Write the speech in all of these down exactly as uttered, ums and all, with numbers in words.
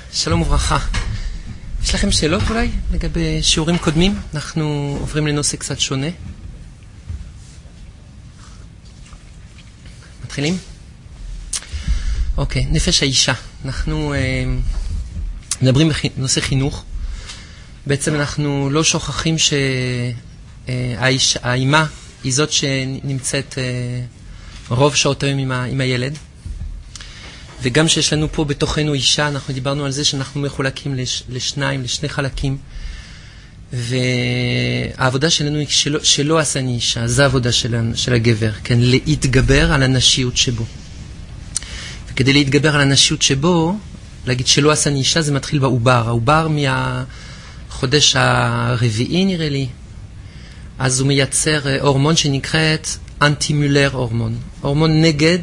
שלום וברכה. יש לכם שאלות אולי לגבי שיעורים קודמים? אנחנו עוברים לנושא קצת שונה. מתחילים? אוקיי, נפש האישה. אנחנו אה, מדברים בנושא חינוך. בעצם אנחנו לא שוכחים שהאימא היא זאת שנמצאת אה, רוב שעות היום עם, ה, עם הילד. וגם שיש לנו פה בתוכנו אישה, אנחנו דיברנו על זה שאנחנו מחולקים לש, לשניים, לשני חלקים. והעבודה שלנו היא שלא, שלא עשה אני אישה, זו העבודה של, של הגבר, כן? להתגבר על הנשיות שבו. וכדי להתגבר על הנשיות שבו, להגיד שלא עשה אני אישה, זה מתחיל בעובר. העובר מהחודש הרביעי נראה לי, אז הוא מייצר הורמון שנקראת אנטי-מולר הורמון. הורמון נגד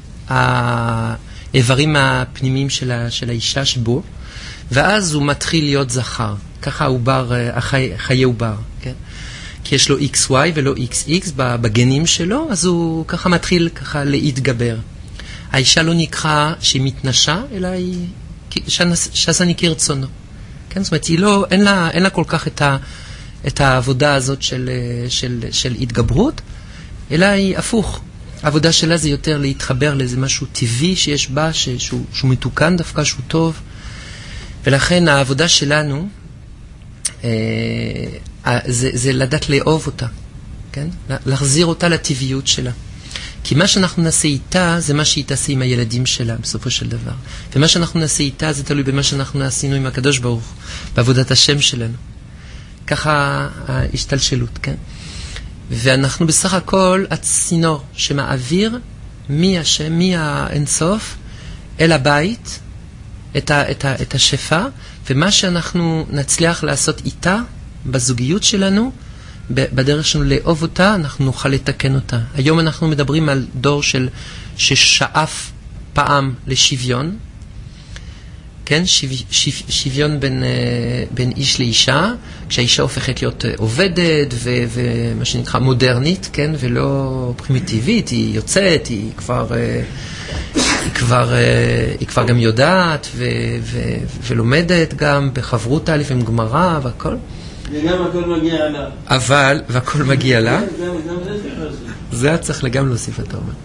האיברים הפנימיים של, ה, של האישה שבו, ואז הוא מתחיל להיות זכר. ככה העובר, החי, חיי עובר, כן? כי יש לו אקס וואי ולא אקס אקס בגנים שלו, אז הוא ככה מתחיל ככה להתגבר. האישה לא נקרא שהיא מתנשה, אלא היא שעשה אני כרצונו. כן? זאת אומרת, היא לא, אין לה, אין לה כל כך את, ה, את העבודה הזאת של, של, של התגברות, אלא היא הפוך. העבודה שלה זה יותר להתחבר לאיזה משהו טבעי שיש בה, שהוא, שהוא מתוקן דווקא, שהוא טוב. ולכן העבודה שלנו, אה, זה, זה לדעת לאהוב אותה, כן? להחזיר אותה לטבעיות שלה. כי מה שאנחנו נעשה איתה, זה מה שהיא תעשה עם הילדים שלה, בסופו של דבר. ומה שאנחנו נעשה איתה, זה תלוי במה שאנחנו עשינו עם הקדוש ברוך, בעבודת השם שלנו. ככה ההשתלשלות, כן? ואנחנו בסך הכל הצינור שמעביר מהשם, מהאינסוף, אל הבית, את, ה, את, ה, את השפע, ומה שאנחנו נצליח לעשות איתה, בזוגיות שלנו, בדרך שלנו לאהוב אותה, אנחנו נוכל לתקן אותה. היום אנחנו מדברים על דור של ששאף פעם לשוויון, כן? שו, שו, שוויון בין, בין איש לאישה, כשהאישה הופכת להיות עובדת ו, ומה שנקרא מודרנית, כן? ולא פרימיטיבית, היא יוצאת, היא כבר, היא כבר, היא כבר גם יודעת ו, ו, ולומדת גם בחברותה, לפעמים גמרא והכל. וגם הכל מגיע לה. אבל, והכל מגיע לה. זה צריך לגמרי להוסיף, אתה אומר.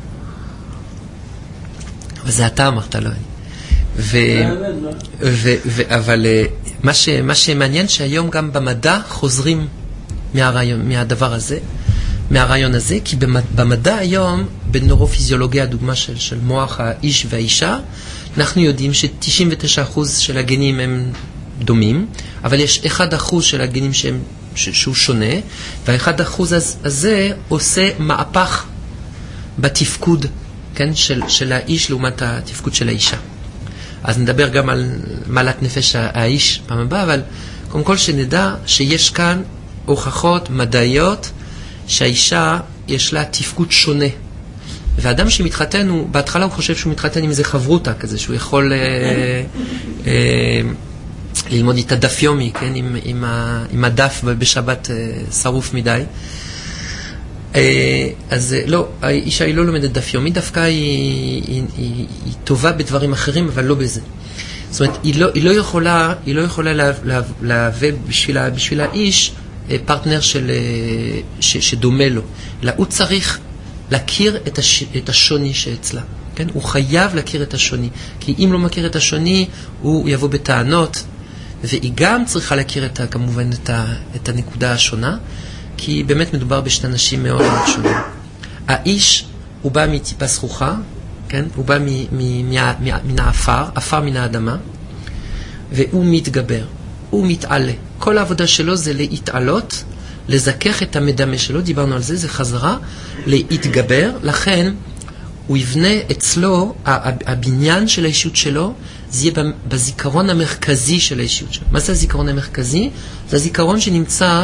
וזה אתה אמרת, לא אני. ו, ו, ו, אבל מה, ש, מה שמעניין שהיום גם במדע חוזרים מהרעיון, מהדבר הזה, מהרעיון הזה, כי במדע היום, בנורופיזיולוגיה, הדוגמה של, של מוח האיש והאישה, אנחנו יודעים ש-תשעים ותשעה אחוז של הגנים הם דומים, אבל יש אחד אחוז של הגנים שהם, ש, שהוא שונה, והאחד אחוז הזה עושה מהפך בתפקוד, כן, של, של האיש לעומת התפקוד של האישה. אז נדבר גם על מעלת נפש האיש פעם הבאה, אבל קודם כל שנדע שיש כאן הוכחות מדעיות שהאישה יש לה תפקוד שונה. והאדם שמתחתן, הוא, בהתחלה הוא חושב שהוא מתחתן עם איזה חברותה כזה, שהוא יכול אה, אה, ללמוד איתה דף יומי, כן? עם, עם, ה, עם הדף בשבת אה, שרוף מדי. אז לא, האישה היא לא לומדת דף יומי, דווקא היא, היא, היא, היא טובה בדברים אחרים, אבל לא בזה. זאת אומרת, היא לא, היא לא יכולה, היא לא יכולה לה, לה, להווה בשביל, בשביל האיש פרטנר של, ש, שדומה לו. אלא הוא צריך להכיר את, הש, את השוני שאצלה. כן? הוא חייב להכיר את השוני. כי אם לא מכיר את השוני, הוא יבוא בטענות, והיא גם צריכה להכיר את, כמובן את, ה, את הנקודה השונה, כי באמת מדובר בשני אנשים מאוד מאוד שונים. האיש, הוא בא מטיפה זכוכה, כן? הוא בא מן האפר, אפר מן האדמה, והוא מתגבר, הוא מתעלה. כל העבודה שלו זה להתעלות, לזכך את המדמה שלו, דיברנו על זה, זה חזרה, להתגבר, לכן הוא יבנה אצלו, הבניין של האישות שלו, זה יהיה בזיכרון המרכזי של האישות שלו. מה זה הזיכרון המרכזי? זה הזיכרון שנמצא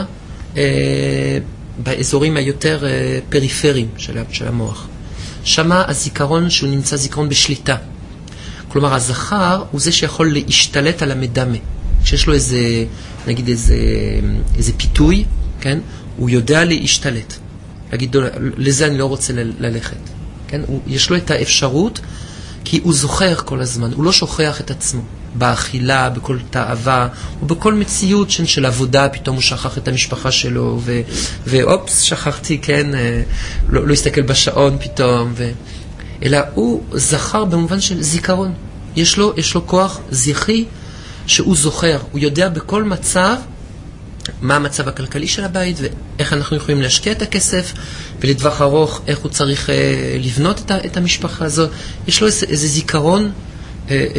באזורים היותר פריפריים של המוח. שמה הזיכרון שהוא נמצא זיכרון בשליטה. כלומר, הזכר הוא זה שיכול להשתלט על המדמה. כשיש לו איזה, נגיד איזה, איזה פיתוי, כן? הוא יודע להשתלט. להגיד, לזה אני לא רוצה ללכת. כן? הוא, יש לו את האפשרות, כי הוא זוכר כל הזמן, הוא לא שוכח את עצמו. באכילה, בכל תאווה, או בכל מציאות של, של עבודה, פתאום הוא שכח את המשפחה שלו, ו, ואופס, שכחתי, כן, לא, לא הסתכל בשעון פתאום, ו, אלא הוא זכר במובן של זיכרון. יש לו, יש לו כוח זכרי שהוא זוכר, הוא יודע בכל מצב מה המצב הכלכלי של הבית, ואיך אנחנו יכולים להשקיע את הכסף, ולטווח ארוך, איך הוא צריך אה, לבנות את, ה, את המשפחה הזאת. יש לו איזה, איזה זיכרון אה, אה,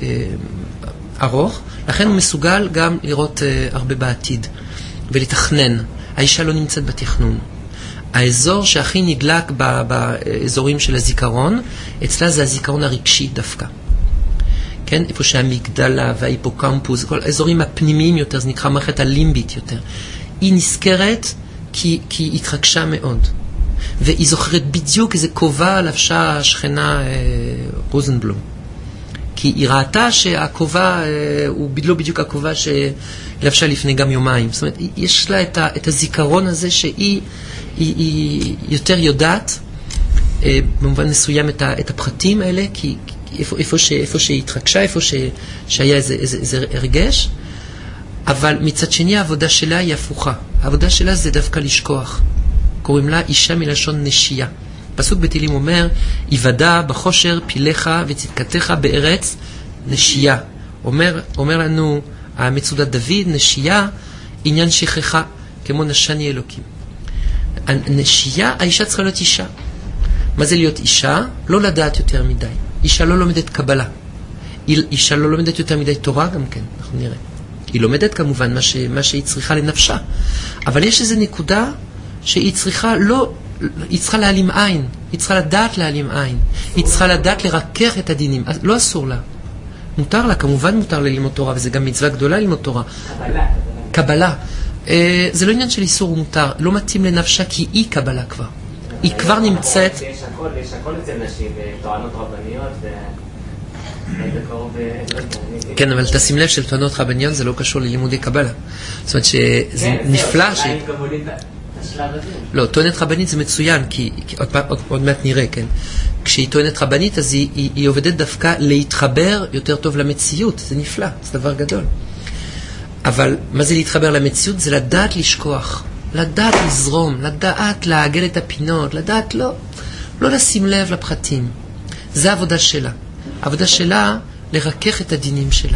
אה, ארוך, לכן הוא מסוגל גם לראות אה, הרבה בעתיד, ולתכנן. האישה לא נמצאת בתכנון. האזור שהכי נדלק ב, באזורים של הזיכרון, אצלה זה הזיכרון הרגשי דווקא. כן? איפה שהמגדלה וההיפוקמפוס, כל האזורים הפנימיים יותר, זה נקרא מערכת הלימבית יותר. היא נזכרת כי, כי היא התרגשה מאוד. והיא זוכרת בדיוק איזה כובע לבשה השכנה אה, רוזנבלום. כי היא ראתה שהכובע אה, הוא לא בדיוק הכובע שלבשה לפני גם יומיים. זאת אומרת, יש לה את, ה, את הזיכרון הזה שהיא היא, היא יותר יודעת, אה, במובן מסוים את, ה, את הפרטים האלה, כי איפה, איפה, ש, איפה שהיא התרגשה, איפה ש, שהיה איזה, איזה, איזה הרגש, אבל מצד שני העבודה שלה היא הפוכה. העבודה שלה זה דווקא לשכוח. קוראים לה אישה מלשון נשייה. פסוק בתהילים אומר, יוודע בחושר פיליך וצדקתך בארץ נשייה. אומר, אומר לנו המצודת דוד, נשייה, עניין שכחה, כמו נשני אלוקים. נשייה, האישה צריכה להיות אישה. מה זה להיות אישה? לא לדעת יותר מדי. אישה לא לומדת קבלה. אישה לא לומדת יותר מדי תורה גם כן, אנחנו נראה. היא לומדת כמובן מה, ש, מה שהיא צריכה לנפשה. אבל יש איזו נקודה שהיא צריכה לא, היא צריכה להעלים עין. היא צריכה לדעת להעלים עין. היא צריכה לדעת לרכך את הדינים. לא אסור לה. מותר לה, כמובן מותר לה ללמוד תורה, וזה גם מצווה גדולה ללמוד תורה. קבלה. קבלה. אה, זה לא עניין של איסור ומותר. לא מתאים לנפשה כי היא קבלה כבר. היא כבר נמצאת... יש הכל, יש הכל אצל נשים, טוענות רבניות ו... כן, אבל תשים לב של טוענות רבניות זה לא קשור ללימודי קבלה. זאת אומרת שזה נפלא ש... לא, טוענת רבנית זה מצוין, כי עוד מעט נראה, כן. כשהיא טוענת רבנית, אז היא עובדת דווקא להתחבר יותר טוב למציאות. זה נפלא, זה דבר גדול. אבל מה זה להתחבר למציאות? זה לדעת לשכוח. לדעת לזרום, לדעת לעגל את הפינות, לדעת לא, לא לשים לב לפרטים. זה העבודה שלה. העבודה שלה לרכך את הדינים שלה.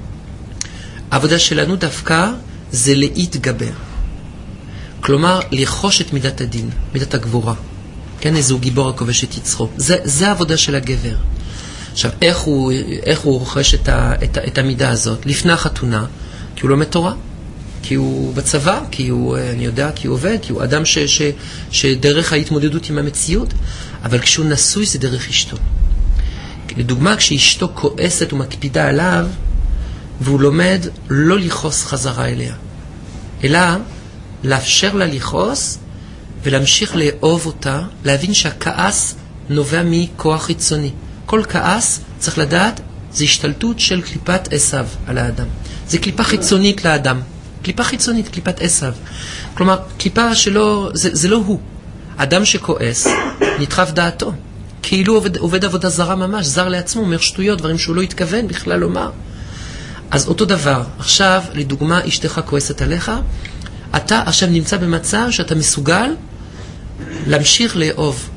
העבודה שלנו דווקא זה להתגבר. כלומר, לרחוש את מידת הדין, מידת הגבורה. כן, איזו גיבור הכובש את יצרו. זה, זה העבודה של הגבר. עכשיו, איך הוא, איך הוא רוכש את, ה, את, ה, את המידה הזאת? לפני החתונה, כי הוא לומד תורה. כי הוא בצבא, כי הוא, אני יודע, כי הוא עובד, כי הוא אדם ש, ש, שדרך ההתמודדות עם המציאות, אבל כשהוא נשוי זה דרך אשתו. לדוגמה, כשאשתו כועסת ומקפידה עליו, והוא לומד לא לכעוס חזרה אליה, אלא לאפשר לה לכעוס ולהמשיך לאהוב אותה, להבין שהכעס נובע מכוח חיצוני. כל כעס, צריך לדעת, זה השתלטות של קליפת עשיו על האדם. זה קליפה חיצונית לאדם. קליפה חיצונית, קליפת עשיו. כלומר, קליפה שלא, זה, זה לא הוא. אדם שכועס, נדחף דעתו. כאילו עובד, עובד עבודה זרה ממש, זר לעצמו, אומר שטויות, דברים שהוא לא התכוון בכלל לומר. אז אותו דבר, עכשיו, לדוגמה, אשתך כועסת עליך, אתה עכשיו נמצא במצב שאתה מסוגל להמשיך לאהוב.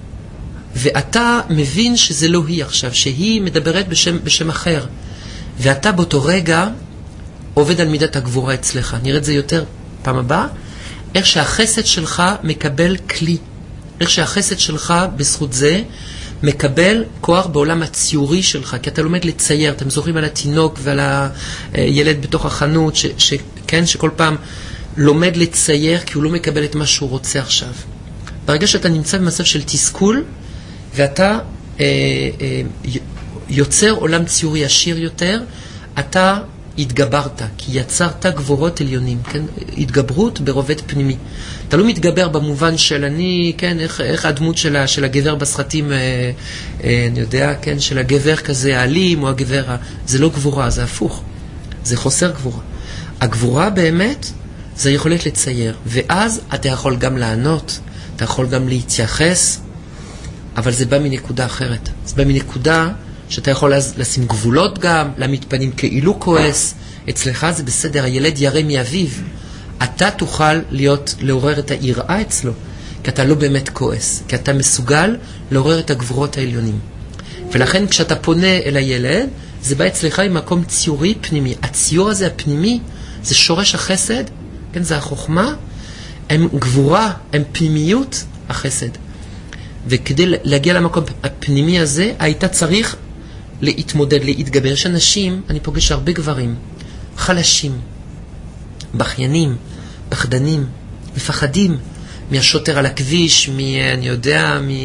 ואתה מבין שזה לא היא עכשיו, שהיא מדברת בשם, בשם אחר. ואתה באותו רגע עובד על מידת הגבורה אצלך. נראה את זה יותר פעם הבאה. איך שהחסד שלך מקבל כלי. איך שהחסד שלך בזכות זה מקבל כוח בעולם הציורי שלך. כי אתה לומד לצייר. אתם זוכרים על התינוק ועל הילד בתוך החנות, ש, ש, כן, שכל פעם לומד לצייר כי הוא לא מקבל את מה שהוא רוצה עכשיו. ברגע שאתה נמצא במצב של תסכול, ואתה אה, אה, יוצר עולם ציורי עשיר יותר, אתה התגברת, כי יצרת גבורות עליונים, כן? התגברות ברובד פנימי. אתה לא מתגבר במובן של אני, כן, איך, איך הדמות של, של הגבר בסרטים, אה, אה, אני יודע, כן, של הגבר כזה האלים, או הגבר, זה לא גבורה, זה הפוך. זה חוסר גבורה. הגבורה באמת, זה יכולת לצייר, ואז אתה יכול גם לענות, אתה יכול גם להתייחס, אבל זה בא מנקודה אחרת. זה בא מנקודה שאתה יכול לשים גבולות גם, להעמיד פנים כאילו כועס. אצלך זה בסדר, הילד ירא מאביו. אתה תוכל להיות, לעורר את היראה אצלו, כי אתה לא באמת כועס, כי אתה מסוגל לעורר את הגבורות העליונים. ולכן כשאתה פונה אל הילד, זה בא אצלך עם מקום ציורי פנימי. הציור הזה הפנימי, זה שורש החסד, כן, זה החוכמה, הם גבורה, הם פנימיות החסד. וכדי להגיע למקום הפנימי הזה, היית צריך להתמודד, להתגבר. יש אנשים, אני פוגש הרבה גברים, חלשים, בכיינים, פחדנים, מפחדים מהשוטר על הכביש, מ, אני יודע, מ,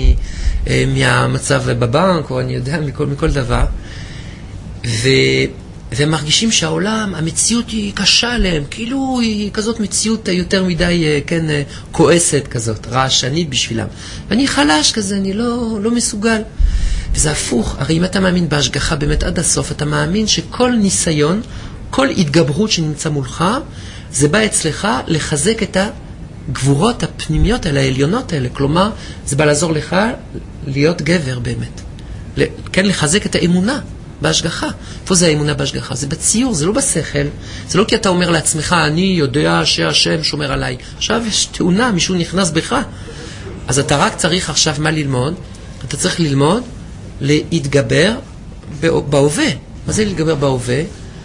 מהמצב בבנק, או אני יודע, מכל, מכל דבר. ו, והם מרגישים שהעולם, המציאות היא קשה להם, כאילו היא כזאת מציאות יותר מדי, כן, כועסת כזאת, רעשנית בשבילם. ואני חלש כזה, אני לא, לא מסוגל. וזה הפוך, הרי אם אתה מאמין בהשגחה באמת עד הסוף, אתה מאמין שכל ניסיון, כל התגברות שנמצא מולך, זה בא אצלך לחזק את הגבורות הפנימיות האלה, העליונות האלה. כלומר, זה בא לעזור לך להיות גבר באמת. כן, לחזק את האמונה בהשגחה. איפה זה האמונה בהשגחה? זה בציור, זה לא בשכל. זה לא כי אתה אומר לעצמך, אני יודע שהשם שומר עליי. עכשיו יש תאונה, מישהו נכנס בך. אז אתה רק צריך עכשיו מה ללמוד? אתה צריך ללמוד להתגבר בהווה. מה זה להתגבר בהווה?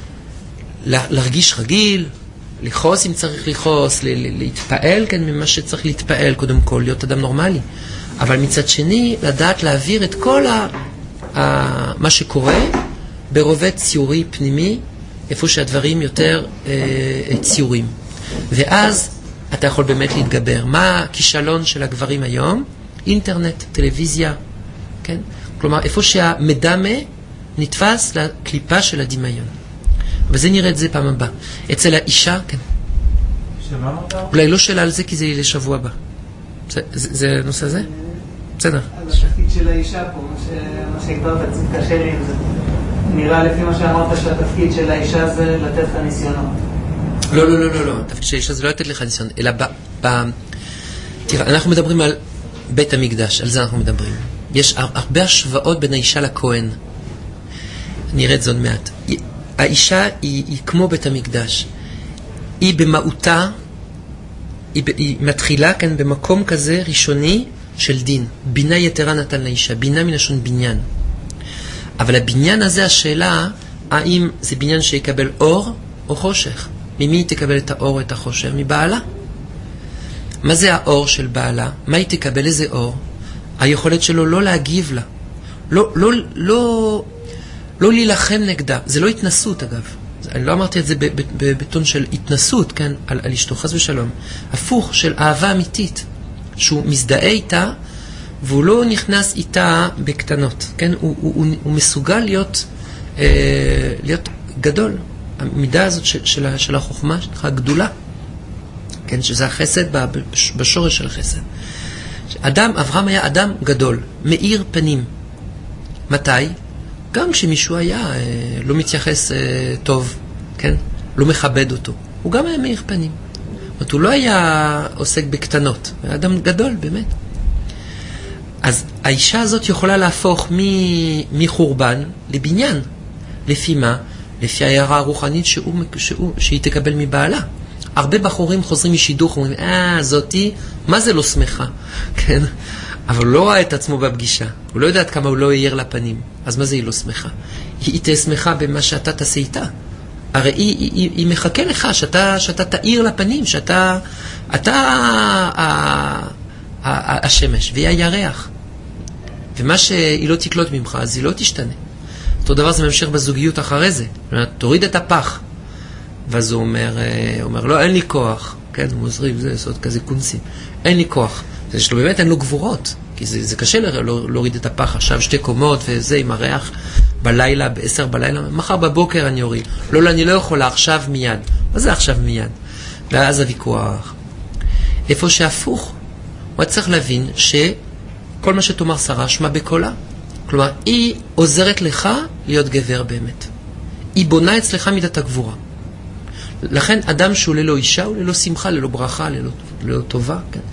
להרגיש רגיל, לחוס אם צריך לחוס, להתפעל כן ממה שצריך להתפעל קודם כל, להיות אדם נורמלי. אבל מצד שני, לדעת להעביר את כל ה, ה, מה שקורה ברובד ציורי פנימי, איפה שהדברים יותר אה, ציורים. ואז אתה יכול באמת להתגבר. מה הכישלון של הגברים היום? אינטרנט, טלוויזיה, כן? כלומר, איפה שהמדמה נתפס לקליפה של הדמיון. וזה נראה את זה פעם הבאה. אצל האישה, כן. שמה אמרת? אולי לא שאלה על זה, כי זה יהיה לשבוע הבא. זה, זה, זה נושא הזה? בסדר. על התפקיד של האישה פה, מה שהגדרת, קצת קשה לי עם זה. נראה לפי מה שאמרת שהתפקיד של האישה זה לתת לך ניסיונות. לא, לא, לא, לא, לא. התפקיד של האישה זה לא לתת לך ניסיון, אלא ב... ב... תראה, אנחנו מדברים על בית המקדש, על זה אנחנו מדברים. יש הרבה השוואות בין האישה לכהן. נראה את זה עוד מעט. האישה היא, היא כמו בית המקדש. היא במהותה, היא, היא מתחילה כאן במקום כזה ראשוני של דין. בינה יתרה נתן לאישה, בינה מלשון בניין. אבל הבניין הזה, השאלה, האם זה בניין שיקבל אור או חושך? ממי היא תקבל את האור או את החושך? מבעלה. מה זה האור של בעלה? מה היא תקבל? איזה אור? היכולת שלו לא להגיב לה. לא, לא, לא, לא להילחם נגדה. זה לא התנסות, אגב. אני לא אמרתי את זה בטון של התנסות, כן? על, על אשתו, חס ושלום. הפוך של אהבה אמיתית. שהוא מזדהה איתה, והוא לא נכנס איתה בקטנות, כן? הוא, הוא, הוא, הוא מסוגל להיות, אה, להיות גדול. המידה הזאת של, של, של החוכמה, הגדולה, כן? שזה החסד בשורש של החסד. אדם, אברהם היה אדם גדול, מאיר פנים. מתי? גם כשמישהו היה אה, לא מתייחס אה, טוב, כן? לא מכבד אותו. הוא גם היה מאיר פנים. זאת אומרת, הוא לא היה עוסק בקטנות. היה אדם גדול, באמת. אז האישה הזאת יכולה להפוך מחורבן לבניין. לפי מה? לפי ההערה הרוחנית שהוא, שהוא, שהיא תקבל מבעלה. הרבה בחורים חוזרים משידוך, אומרים, אה, זאתי, מה זה לא שמחה? כן? אבל הוא לא רואה את עצמו בפגישה. הוא לא יודע עד כמה הוא לא יאיר לפנים. אז מה זה היא לא שמחה? היא, היא תהיה שמחה במה שאתה תעשה איתה. הרי היא, היא, היא, היא מחכה לך שאתה, שאתה תאיר לפנים, שאתה אתה, ה, ה, ה, השמש, והיא הירח. ומה שהיא לא תקלוט ממך, אז היא לא תשתנה. אותו דבר זה ממשיך בזוגיות אחרי זה. תוריד את הפח. ואז הוא אומר, אומר, לא, אין לי כוח. כן, הוא מוזריב, זה סוד כזה קונסים. אין לי כוח. זה שלו באמת אין לו גבורות. כי זה, זה קשה להוריד את הפח עכשיו, שתי קומות וזה עם הריח בלילה, בעשר בלילה. מחר בבוקר אני אוריד. לא, לא, אני לא יכולה, עכשיו מיד. מה זה עכשיו מיד? ואז הוויכוח. איפה שהפוך, הוא צריך להבין שכל מה שתאמר שרה, שמה בקולה. כלומר, היא עוזרת לך להיות גבר באמת. היא בונה אצלך מידת הגבורה. לכן, אדם שהוא ללא אישה, הוא ללא שמחה, ללא ברכה, ללא, ללא טובה. כן?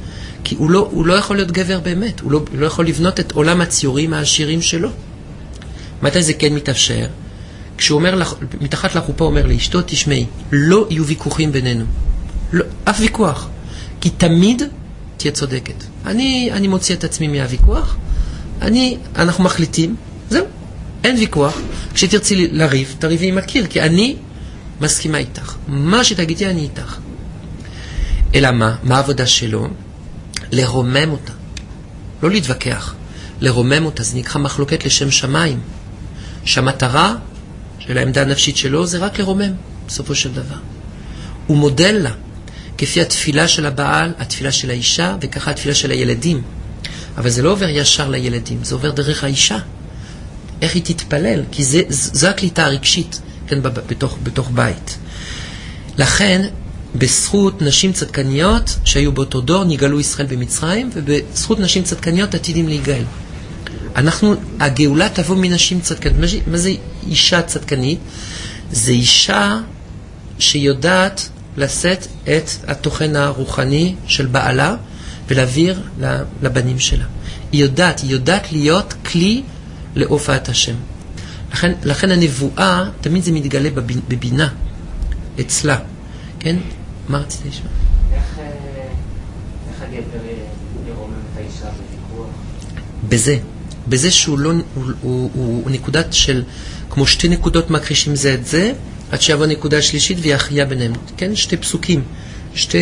כי הוא לא, הוא לא יכול להיות גבר באמת, הוא לא, הוא לא יכול לבנות את עולם הציורים העשירים שלו. מתי זה כן מתאפשר? כשהוא אומר, לח, מתחת לחופה אומר לאשתו, תשמעי, לא יהיו ויכוחים בינינו. לא, אף ויכוח. כי תמיד תהיה צודקת. אני, אני מוציא את עצמי מהוויכוח, אני, אנחנו מחליטים, זהו, אין ויכוח. כשתרצי לריב, תריבי עם הקיר, כי אני מסכימה איתך. מה שתגידי, אני איתך. אלא מה? מה העבודה שלו? לרומם אותה. לא להתווכח. לרומם אותה. זה נקרא מחלוקת לשם שמיים. שהמטרה של העמדה הנפשית שלו זה רק לרומם, בסופו של דבר. הוא מודל לה, כפי התפילה של הבעל, התפילה של האישה, וככה התפילה של הילדים. אבל זה לא עובר ישר לילדים, זה עובר דרך האישה. איך היא תתפלל? כי זה, זו הקליטה הרגשית, כן, בתוך, בתוך בית. לכן, בזכות נשים צדקניות שהיו באותו דור, נגאלו ישראל במצרים, ובזכות נשים צדקניות עתידים להיגאל. אנחנו, הגאולה תבוא מנשים צדקניות. מה זה אישה צדקנית? זה אישה שיודעת לשאת את התוכן הרוחני של בעלה ולהעביר לבנים שלה. היא יודעת, היא יודעת להיות כלי להופעת השם. לכן, לכן הנבואה, תמיד זה מתגלה בבינה, אצלה. כן? מה רצית לשמוע? איך, איך הגבר ירומם את האישה בוויכוח? בזה. בזה שהוא לא, הוא, הוא, הוא, הוא נקודת של, כמו שתי נקודות מקרישים זה את זה, עד שיבוא נקודה שלישית ויחיה ביניהם. כן? שתי פסוקים. שתי,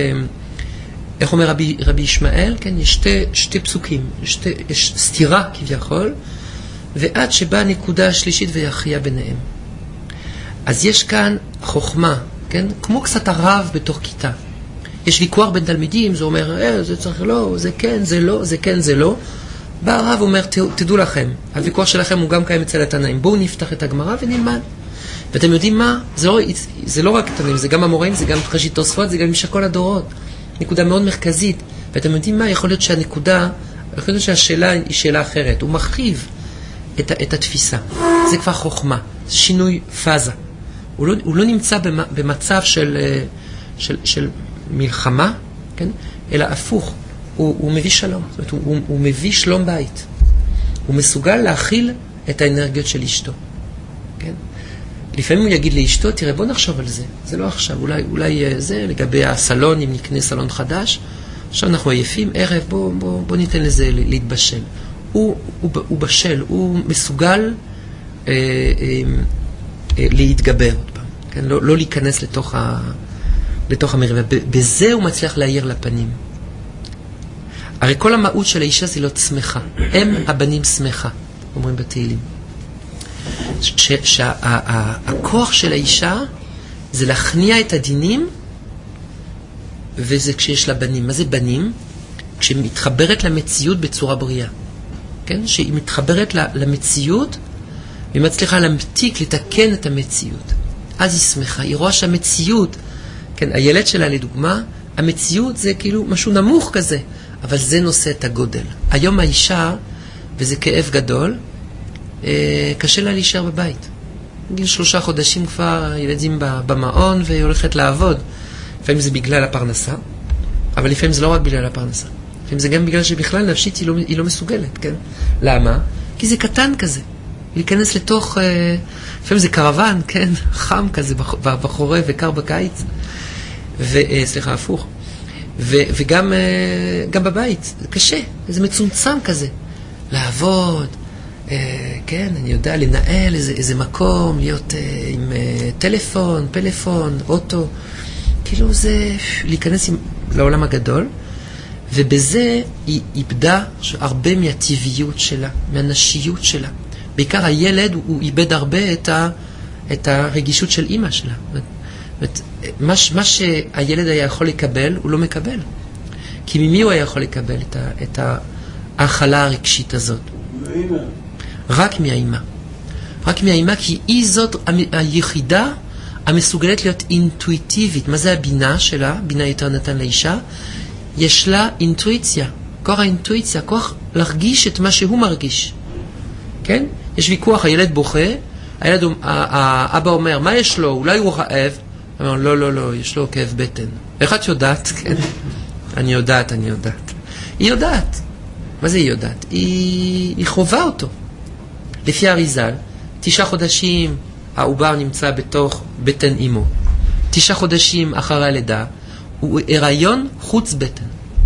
איך אומר רבי, רבי ישמעאל? כן? יש שתי, שתי פסוקים. שתי, יש סתירה כביכול, ועד שבאה נקודה השלישית ויחיה ביניהם. אז יש כאן חוכמה, כן? כמו קצת הרב בתוך כיתה. יש ויכוח בין תלמידים, זה אומר, אה, זה צריך לא, זה כן, זה לא, זה כן, זה לא. בא הרב אומר, תדעו לכם, הוויכוח שלכם הוא גם קיים אצל התנאים. בואו נפתח את הגמרא ונלמד. ואתם יודעים מה? זה לא, זה לא רק תנאים, זה גם המוראים, זה גם ראשית תוספות, זה גם משכל הדורות. נקודה מאוד מרכזית. ואתם יודעים מה? יכול להיות שהנקודה, יכול להיות שהשאלה היא שאלה אחרת. הוא מרחיב את, את התפיסה. זה כבר חוכמה. זה שינוי פאזה. הוא לא, הוא לא נמצא במצב של, של, של מלחמה, כן? אלא הפוך. הוא, הוא מביא שלום. זאת אומרת, הוא, הוא מביא שלום בית. הוא מסוגל להכיל את האנרגיות של אשתו. כן? לפעמים הוא יגיד לאשתו, תראה, בוא נחשוב על זה. זה לא עכשיו. אולי, אולי זה לגבי הסלון, אם נקנה סלון חדש. עכשיו אנחנו עייפים, ערב, בוא, בוא, בוא ניתן לזה להתבשל. הוא, הוא, הוא בשל, הוא מסוגל אה, אה, אה, להתגבר עוד פעם. כן? לא, לא להיכנס לתוך, ה, לתוך המריבה. בזה הוא מצליח להעיר לפנים. הרי כל המהות של האישה זה להיות שמחה. הם הבנים שמחה, אומרים בתהילים. שהכוח של האישה זה להכניע את הדינים, וזה כשיש לה בנים. מה זה בנים? כשהיא מתחברת למציאות בצורה בריאה. כן? שהיא מתחברת למציאות, והיא מצליחה להמתיק, לתקן את המציאות. אז היא שמחה. היא רואה שהמציאות, כן, הילד שלה לדוגמה, המציאות זה כאילו משהו נמוך כזה, אבל זה נושא את הגודל. היום האישה, וזה כאב גדול, אה, קשה לה להישאר בבית. בגיל שלושה חודשים כבר ילדים במעון, והיא הולכת לעבוד. לפעמים זה בגלל הפרנסה, אבל לפעמים זה לא רק בגלל הפרנסה. לפעמים זה גם בגלל שבכלל נפשית היא לא, היא לא מסוגלת, כן? למה? כי זה קטן כזה. להיכנס לתוך, אה, לפעמים זה קרוון, כן? חם כזה בחורף וקר בקיץ. וסליחה, הפוך. ו, וגם גם בבית, זה קשה, זה מצומצם כזה. לעבוד, אה, כן, אני יודע, לנהל איזה, איזה מקום, להיות אה, עם אה, טלפון, פלאפון, אוטו. כאילו זה להיכנס עם, לעולם הגדול, ובזה היא איבדה הרבה מהטבעיות שלה, מהנשיות שלה. בעיקר הילד, הוא, הוא איבד הרבה את, ה, את הרגישות של אמא שלה. מה, מה שהילד היה יכול לקבל, הוא לא מקבל. כי ממי הוא היה יכול לקבל את, ה, את ההאכלה הרגשית הזאת? מהאימא. רק מהאימא. רק מהאימא, כי היא זאת היחידה המסוגלת להיות אינטואיטיבית. מה זה הבינה שלה? בינה יותר נתן לאישה. יש לה אינטואיציה. כוח האינטואיציה, כוח להרגיש את מה שהוא מרגיש. כן? יש ויכוח, הילד בוכה, הילד, האבא אומר, מה יש לו? אולי הוא רעב? הוא אומר, לא, לא, לא, יש לו כאב בטן. איך את יודעת? כן. אני יודעת, אני יודעת. היא יודעת. מה זה היא יודעת? היא, היא חובה אותו. לפי אריזל, תשעה חודשים העובר נמצא בתוך בטן אמו. תשעה חודשים אחרי הלידה, הוא הריון חוץ בטן.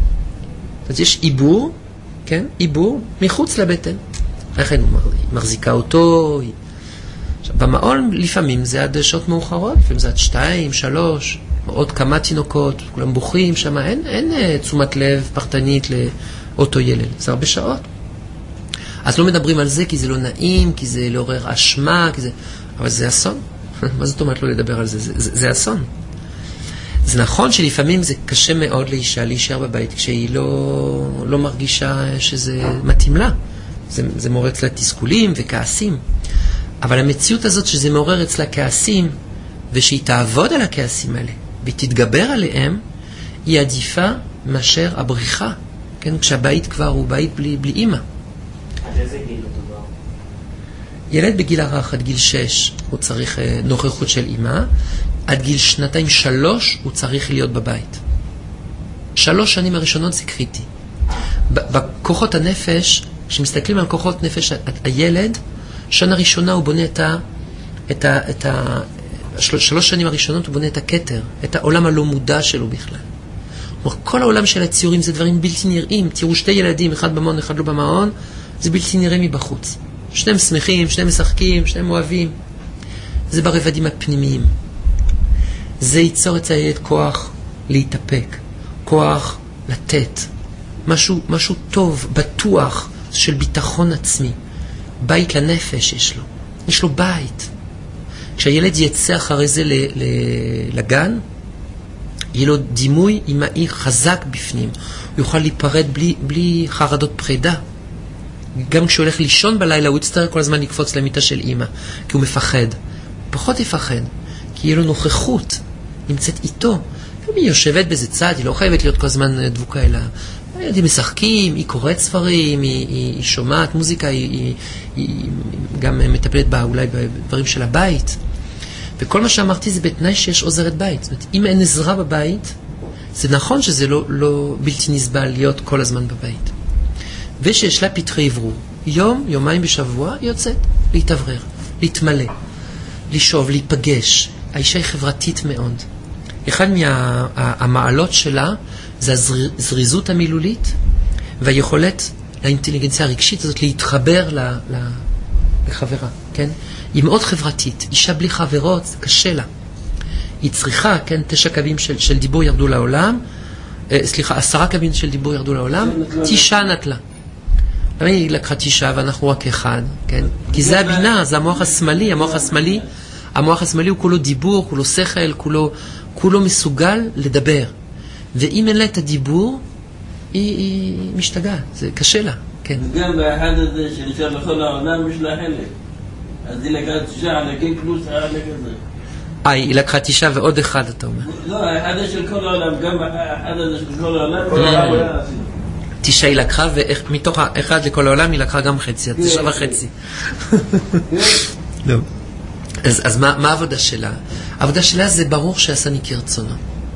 אז יש עיבור, כן? עיבור מחוץ לבטן. לכן היא מחזיקה אותו. היא... עכשיו, במעון לפעמים זה עד שעות מאוחרות, לפעמים זה עד שתיים, שלוש, עוד כמה תינוקות, כולם בוכים שם, אין, אין תשומת לב פרטנית לאותו ילד, זה הרבה שעות. אז לא מדברים על זה כי זה לא נעים, כי זה לעורר אשמה, כי זה... אבל זה אסון. מה זאת אומרת לא לדבר על זה? זה, זה, זה אסון. זה נכון שלפעמים זה קשה מאוד לאישה להישאר בבית כשהיא לא, לא מרגישה שזה מתאים לה. זה, זה מעורר אצלה תסכולים וכעסים. אבל המציאות הזאת שזה מעורר אצלה כעסים, ושהיא תעבוד על הכעסים האלה, והיא תתגבר עליהם, היא עדיפה מאשר הבריחה. כן? כשהבית כבר הוא בית בלי, בלי אימא. עד איזה גיל מדובר? ילד בגיל הרך עד גיל שש הוא צריך אה, נוכחות של אימא, עד גיל שנתיים שלוש הוא צריך להיות בבית. שלוש שנים הראשונות זה קריטי. בכוחות הנפש, כשמסתכלים על כוחות נפש הילד, שנה ראשונה הוא בונה את ה... את ה, את ה של, שלוש שנים הראשונות הוא בונה את הכתר, את העולם הלא מודע שלו בכלל. כלומר, כל העולם של הציורים זה דברים בלתי נראים. תראו שתי ילדים, אחד במעון, אחד לא במעון, זה בלתי נראה מבחוץ. שניהם שמחים, שניהם משחקים, שניהם אוהבים. זה ברבדים הפנימיים. זה ייצור את הילד כוח להתאפק, כוח לתת. משהו, משהו טוב, בטוח, של ביטחון עצמי. בית לנפש יש לו. יש לו בית. כשהילד יצא אחרי זה לגן, יהיה לו דימוי אימהי חזק בפנים. הוא יוכל להיפרד בלי, בלי חרדות פרידה. גם כשהוא הולך לישון בלילה, הוא יצטרך כל הזמן לקפוץ למיטה של אימא, כי הוא מפחד. פחות יפחד, כי יהיה לו נוכחות, נמצאת איתו. היא יושבת באיזה צד, היא לא חייבת להיות כל הזמן דבוקה אליה. הילדים משחקים, היא קוראת ספרים, היא, היא, היא שומעת מוזיקה, היא, היא, היא גם מטפלת בה אולי בדברים של הבית. וכל מה שאמרתי זה בתנאי שיש עוזרת בית. זאת אומרת, אם אין עזרה בבית, זה נכון שזה לא, לא בלתי נסבל להיות כל הזמן בבית. ושיש לה פתחי עברור. יום, יומיים בשבוע, היא יוצאת להתאוורר, להתמלא, לשאוב, להיפגש. האישה היא חברתית מאוד. אחד מהמעלות שלה זה הזריזות המילולית והיכולת לאינטליגנציה הרגשית הזאת להתחבר לחברה, כן? היא מאוד חברתית. אישה בלי חברות, זה קשה לה. היא צריכה, כן, תשע קווים של, של דיבור ירדו לעולם, אה, סליחה, עשרה קווים של דיבור ירדו לעולם, תשעה נטלה. למה היא לקחה תשעה ואנחנו רק אחד, כן? כי זה הבינה, זה המוח השמאלי, המוח השמאלי, המוח השמאלי הוא כולו דיבור, כולו שכל, כולו, כולו מסוגל לדבר. ואם אין לה את הדיבור, היא, היא משתגעת, זה קשה לה, כן. גם באחד הזה שנשאר לכל העולם יש לה חלק. אז היא לקחה תשעה עלקים פלוס העלק הזה. אה, היא לקחה תשעה ועוד אחד, אתה אומר. לא, האחד הזה של כל העולם, גם האחד הזה של כל העולם. תשעה היא לקחה, ומתוך האחד לכל העולם היא לקחה גם חצי, תשעה וחצי. לא. אז, אז מה, מה העבודה שלה? העבודה שלה זה ברוך שעשני כרצונו.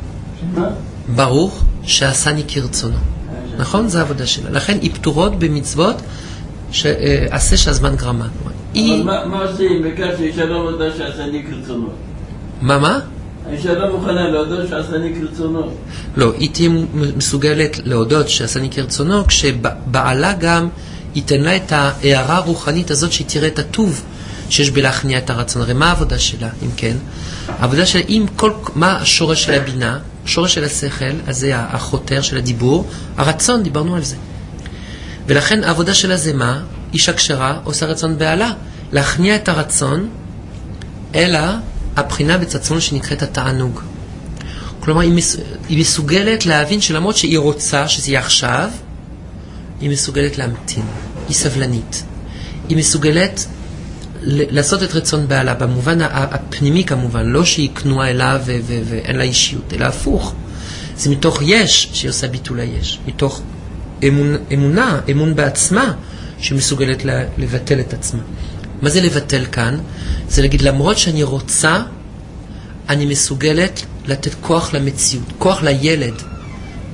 ברוך שעשני כרצונו. נכון? זה העבודה שלה. לכן היא פטורות במצוות שעשה שהזמן גרמה. אבל מה עושים בכך שאישה לא מודה שעשני כרצונו? מה, מה? האישה לא מוכנה להודות שעשני כרצונו. לא, היא תהיה מסוגלת להודות שעשני כרצונו, כשבעלה גם ייתן לה את ההערה הרוחנית הזאת שהיא תראה את הטוב שיש בלהכניע את הרצון. הרי מה העבודה שלה, אם כן? העבודה שלה, אם כל, מה השורש של הבינה? השורש של השכל, אז זה החותר של הדיבור, הרצון, דיברנו על זה. ולכן העבודה שלה זה מה? אישה כשרה עושה רצון בעלה, להכניע את הרצון, אלא הבחינה בצצון שנקראת התענוג. כלומר, היא, מס, היא מסוגלת להבין שלמרות שהיא רוצה שזה יהיה עכשיו, היא מסוגלת להמתין, היא סבלנית. היא מסוגלת לעשות את רצון בעלה, במובן הפנימי כמובן, לא שהיא כנועה אליו ו- ו- ואין לה אישיות, אלא הפוך. זה מתוך יש שהיא עושה ביטול היש, מתוך אמונה, אמונה, אמון בעצמה, שמסוגלת לבטל את עצמה. מה זה לבטל כאן? זה להגיד, למרות שאני רוצה, אני מסוגלת לתת כוח למציאות, כוח לילד.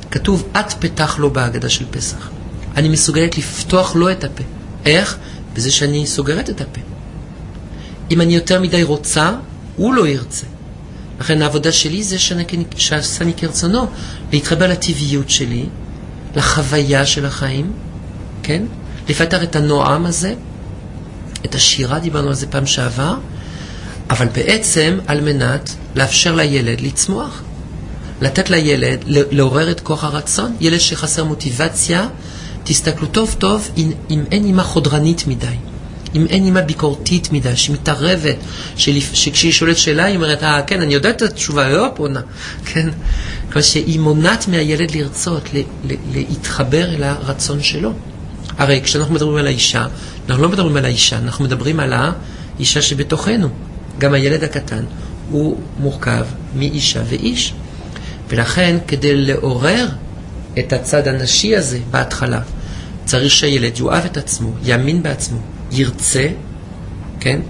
כתוב, את פתח לו בהגדה של פסח. אני מסוגלת לפתוח לו את הפה. איך? בזה שאני סוגרת את הפה. אם אני יותר מדי רוצה, הוא לא ירצה. לכן העבודה שלי זה שעשני כרצונו, להתחבר לטבעיות שלי, לחוויה של החיים, כן? לפתח את הנועם הזה, את השירה, דיברנו על זה פעם שעבר, אבל בעצם על מנת לאפשר לילד לצמוח. לתת לילד, לעורר את כוח הרצון. ילד שחסר מוטיבציה, תסתכלו טוב טוב אם, אם אין אימה חודרנית מדי, אם אין אימה ביקורתית מדי, שמתערבת, שכשהיא שואלת שאלה, היא אומרת, אה, כן, אני יודעת את התשובה, לא פונה, כן? כמו שהיא מונעת מהילד לרצות, ל, ל, להתחבר אל הרצון שלו. הרי כשאנחנו מדברים על האישה, אנחנו לא מדברים על האישה, אנחנו מדברים על האישה שבתוכנו. גם הילד הקטן הוא מורכב מאישה ואיש. ולכן, כדי לעורר את הצד הנשי הזה בהתחלה, צריך שהילד יאהב את עצמו, יאמין בעצמו, ירצה, כן?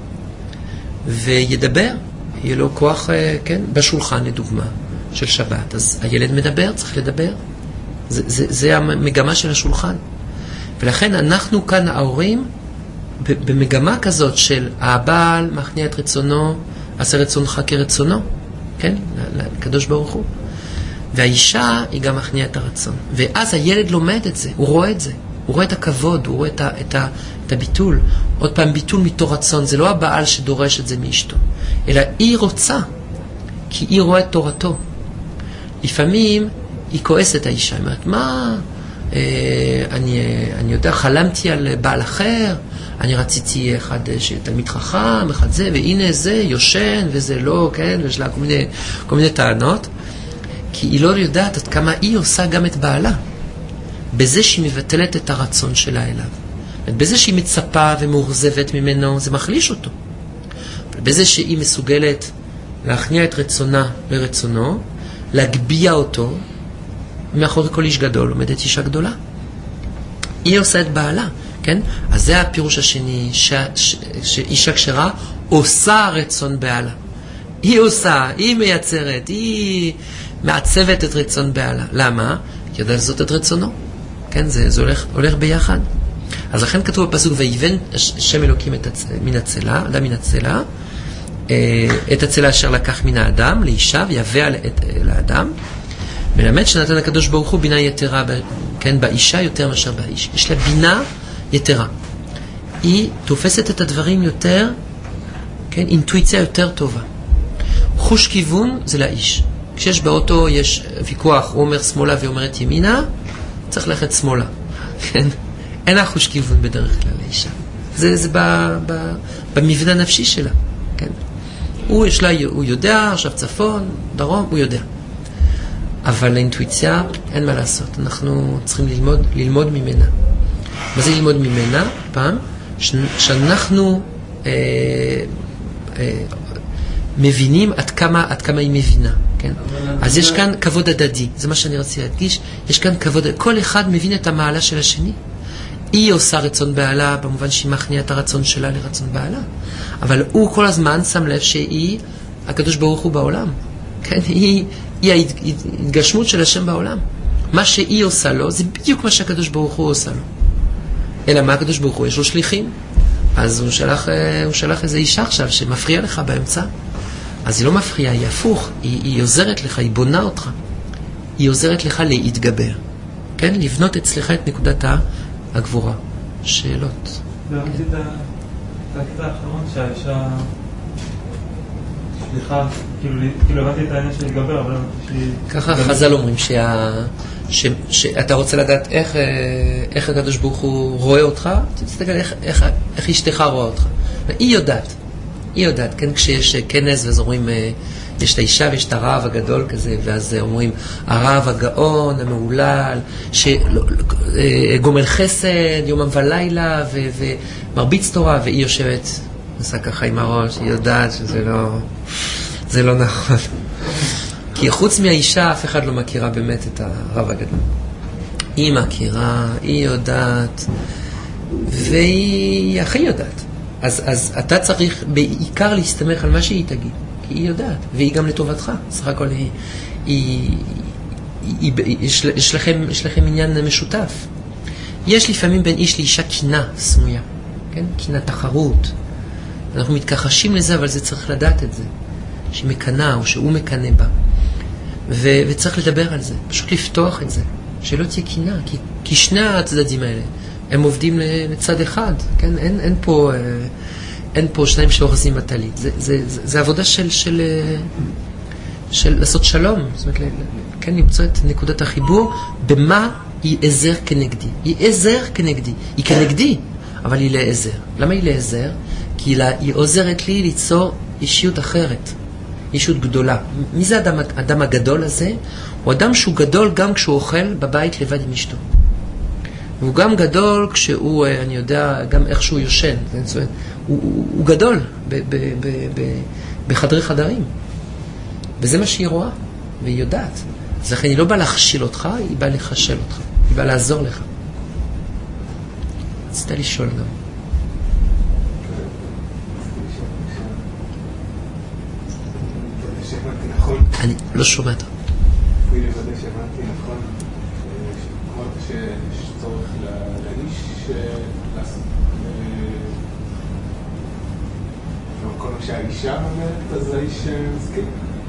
וידבר, יהיה לו כוח, כן? בשולחן לדוגמה של שבת. אז הילד מדבר, צריך לדבר. זה, זה, זה המגמה של השולחן. ולכן אנחנו כאן ההורים במגמה כזאת של הבעל מכניע את רצונו, עשה רצונך כרצונו, כן? לקדוש ברוך הוא. והאישה היא גם מכניעה את הרצון. ואז הילד לומד את זה, הוא רואה את זה. הוא רואה את הכבוד, הוא רואה את, ה, את, ה, את הביטול. עוד פעם, ביטול מתור רצון. זה לא הבעל שדורש את זה מאשתו, אלא היא רוצה, כי היא רואה את תורתו. לפעמים היא כועסת האישה, היא אומרת, מה? אה, אני, אני יודע, חלמתי על בעל אחר, אני רציתי אחד תלמיד חכם, אחד זה, והנה זה יושן, וזה לא, כן, ויש לה כל מיני, כל מיני טענות. כי היא לא יודעת עד כמה היא עושה גם את בעלה. בזה שהיא מבטלת את הרצון שלה אליו. בזה שהיא מצפה ומאוכזבת ממנו, זה מחליש אותו. בזה שהיא מסוגלת להכניע את רצונה לרצונו, להגביע אותו, מאחורי כל איש גדול עומדת אישה גדולה. היא עושה את בעלה, כן? אז זה הפירוש השני, ש... ש... שאישה כשרה עושה רצון בעלה. היא עושה, היא מייצרת, היא מעצבת את רצון בעלה. למה? כי יודעת זאת את רצונו. כן, זה, זה הולך, הולך ביחד. אז לכן כתוב בפסוק, ויבן שם אלוקים את הצ... מן הצלה, אדם מן הצלה, את הצלה אשר לקח מן האדם, לאישה, ויבא את... לאדם, מלמד שנתן הקדוש ברוך הוא בינה יתרה, כן, באישה יותר מאשר באיש. יש לה בינה יתרה. היא תופסת את הדברים יותר, כן, אינטואיציה יותר טובה. חוש כיוון זה לאיש. כשיש באוטו, יש ויכוח, הוא אומר שמאלה והיא אומרת ימינה, צריך ללכת שמאלה. כן? אין לה חוש כיוון בדרך כלל לאישה. זה, זה ב, ב, במבנה הנפשי שלה. כן? הוא, יש לה, הוא יודע, עכשיו צפון, דרום, הוא יודע. אבל לאינטואיציה אין מה לעשות. אנחנו צריכים ללמוד, ללמוד ממנה. מה זה ללמוד ממנה? פעם, ש, שאנחנו אה, אה, מבינים עד כמה, עד כמה היא מבינה. כן? אז יש כאן כבוד הדדי, זה מה שאני רוצה להדגיש. יש כאן כבוד, כל אחד מבין את המעלה של השני. היא עושה רצון בעלה, במובן שהיא מכניעה את הרצון שלה לרצון בעלה. אבל הוא כל הזמן שם לב שהיא, הקדוש ברוך הוא בעולם. כן? היא, היא ההתגשמות של השם בעולם. מה שהיא עושה לו, זה בדיוק מה שהקדוש ברוך הוא עושה לו. אלא מה הקדוש ברוך הוא? יש לו שליחים. אז הוא שלח, הוא שלח איזו אישה עכשיו שמפריע לך באמצע. אז היא לא מפריעה, היא הפוך, היא, היא עוזרת לך, היא בונה אותך. היא עוזרת לך להתגבר. כן? לבנות אצלך את נקודת הגבורה. שאלות. והרמתי את הקטע האחרון שהאישה שליחה, כאילו הבנתי את העניין של להתגבר, אבל ככה חז"ל אומרים שאתה רוצה לדעת איך הקדוש ברוך הוא רואה אותך, תסתכל איך אשתך רואה אותך. היא יודעת. היא יודעת, כן, כשיש כנס, ואז אומרים, יש את האישה ויש את הרב הגדול כזה, ואז אומרים, הרב הגאון, המעולל, שגומל חסד, יומם ולילה, ומרביץ תורה, והיא יושבת, עושה ככה עם הראש, היא יודעת שזה לא, זה לא נכון. כי חוץ מהאישה, אף אחד לא מכירה באמת את הרב הגדול. היא מכירה, היא יודעת, והיא הכי יודעת. אז, אז אתה צריך בעיקר להסתמך על מה שהיא תגיד, כי היא יודעת, והיא גם לטובתך. סך הכל היא, היא, היא, יש, יש, לכם, יש לכם עניין משותף. יש לפעמים בין איש לאישה קינה סמויה, כן? קינה תחרות. אנחנו מתכחשים לזה, אבל זה צריך לדעת את זה. שהיא מקנה או שהוא מקנה בה. ו, וצריך לדבר על זה, פשוט לפתוח את זה. שלא תהיה קינה, כי, כי שני הצדדים האלה, הם עובדים לצד אחד, כן? אין, אין פה, אין פה שניים שאוחזים בטלית. זה, זה, זה, זה עבודה של, של, של לעשות שלום. זאת אומרת, כן, למצוא את נקודת החיבור, במה היא עזר כנגדי. היא עזר כנגדי. היא כנגדי, אבל היא לעזר. למה היא לעזר? כי היא עוזרת לי ליצור אישיות אחרת. אישיות גדולה. מי זה האדם, האדם הגדול הזה? הוא אדם שהוא גדול גם כשהוא אוכל בבית לבד עם אשתו. והוא גם גדול כשהוא, אני יודע, גם איך שהוא יושן. זאת אומרת, הוא, הוא, הוא גדול ב, ב, ב, ב, בחדרי חדרים. וזה מה שהיא רואה, והיא יודעת. אז לכן היא לא באה להכשיל אותך, היא באה לחשל אותך. היא באה לעזור לך. רצית לשאול גם. אני לא שומע אותה. אני לוודא שהבנתי נכון, אמרת שיש צורך לאיש לעשות כל מה שהאישה אומרת, אז האיש מסכים?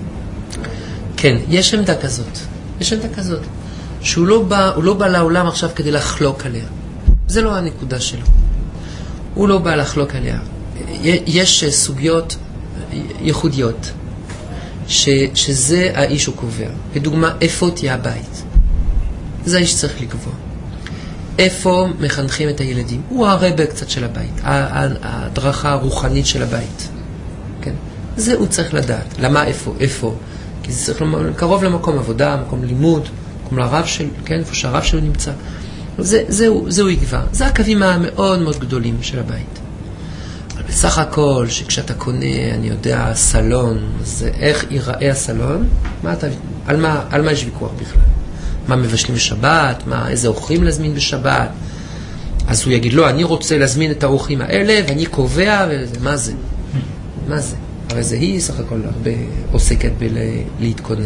כן, יש עמדה כזאת. יש עמדה כזאת. שהוא לא בא, הוא לא בא לעולם עכשיו כדי לחלוק עליה. זה לא הנקודה שלו. הוא לא בא לחלוק עליה. יש סוגיות ייחודיות. ש, שזה האיש הוא קובע. לדוגמה, איפה תהיה הבית? זה האיש צריך לקבוע. איפה מחנכים את הילדים? הוא הרבה קצת של הבית. ההדרכה הרוחנית של הבית. כן? זה הוא צריך לדעת. למה איפה? איפה? כי זה צריך קרוב למקום עבודה, מקום לימוד, מקום לרב של, כן? איפה שהרב שלו נמצא. זה, זה, זה הוא יקבע. זה הקווים המאוד מאוד גדולים של הבית. בסך הכל, שכשאתה קונה, אני יודע, סלון, אז איך ייראה הסלון? מה אתה, על מה, על מה יש ויכוח בכלל? מה מבשלים בשבת? מה, איזה אורחים להזמין בשבת? אז הוא יגיד, לא, אני רוצה להזמין את האורחים האלה, ואני קובע, וזה, מה זה? מה זה? הרי זה היא, סך הכל, הרבה עוסקת בלהתכונן.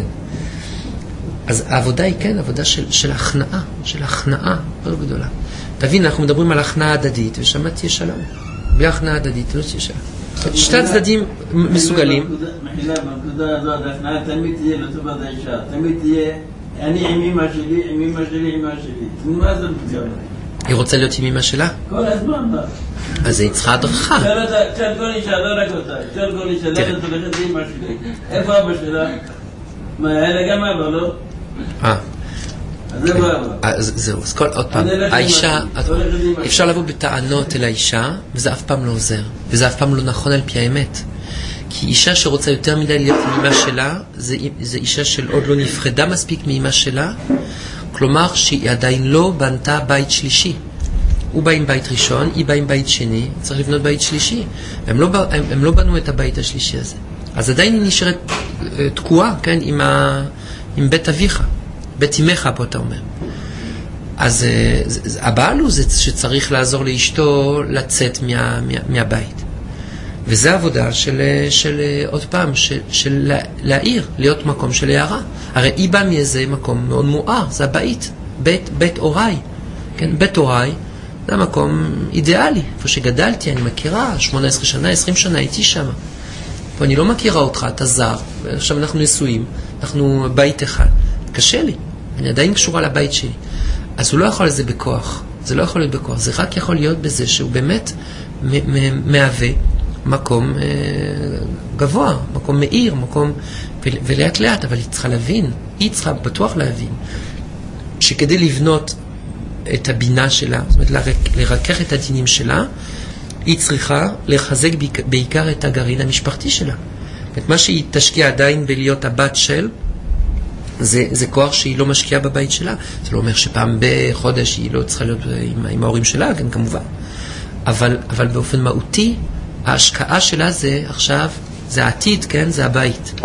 אז העבודה היא כן, עבודה של, של הכנעה, של הכנעה מאוד גדולה. תבין, אנחנו מדברים על הכנעה הדדית, ושם תהיה שלום. בלי הכנעה הדדית, לא תהיה שלום. שתי הצדדים מסוגלים. מחילה, בנקודה הזאת, ההכנעה תמיד תהיה לטובת האישה. תמיד תהיה, אני עם אמא שלי, עם אמא שלי, עם אמא שלי. מה זה מתכוון? היא רוצה להיות עם אמא שלה? כל הזמן, מה? אז היא צריכה הדרכה. שאל כל אישה, לא רק אותה. שאל כל אישה, לא תלכת עם אמא שלי. איפה אבא שלה? מה, היה לה גם אבא, לא? אה. אז זה לא אבא. זהו, אז כל, עוד פעם, האישה, אפשר לבוא בטענות אל האישה, וזה אף פעם לא עוזר. וזה אף פעם לא נכון על פי האמת. כי אישה שרוצה יותר מדי להיות עם אמא שלה, זה אישה של עוד לא נפחדה מספיק מאמא שלה, כלומר שהיא עדיין לא בנתה בית שלישי. הוא בא עם בית ראשון, היא בא עם בית שני, צריך לבנות בית שלישי. הם לא, הם, הם לא בנו את הבית השלישי הזה. אז עדיין היא נשארת תקועה, כן, עם, ה, עם בית אביך, בית אמך, פה אתה אומר. אז הבעל הוא זה שצריך לעזור לאשתו לצאת מה, מה, מהבית. וזה עבודה של, של עוד פעם, של, של להעיר, להיות מקום של הערה. הרי היא באה מאיזה מקום מאוד מואר, זה הבית, בית, בית אוריי. כן, בית אוריי זה המקום אידיאלי, איפה שגדלתי, אני מכירה, שמונה עשרה שנה, עשרים שנה, הייתי שם. פה אני לא מכירה אותך, אתה זר, עכשיו אנחנו נשואים, אנחנו בית אחד. קשה לי, אני עדיין קשורה לבית שלי. אז הוא לא יכול לזה בכוח, זה לא יכול להיות בכוח, זה רק יכול להיות בזה שהוא באמת מהווה מקום אה, גבוה, מקום מאיר, מקום, ולאט לאט, אבל היא צריכה להבין, היא צריכה בטוח להבין, שכדי לבנות את הבינה שלה, זאת אומרת, לרק, לרכך את הדינים שלה, היא צריכה לחזק בעיקר את הגרעין המשפחתי שלה. את מה שהיא תשקיע עדיין בלהיות הבת של, זה, זה כוח שהיא לא משקיעה בבית שלה. זה לא אומר שפעם בחודש היא לא צריכה להיות עם, עם ההורים שלה, כן, כמובן. אבל, אבל באופן מהותי, ההשקעה שלה זה עכשיו, זה העתיד, כן, זה הבית.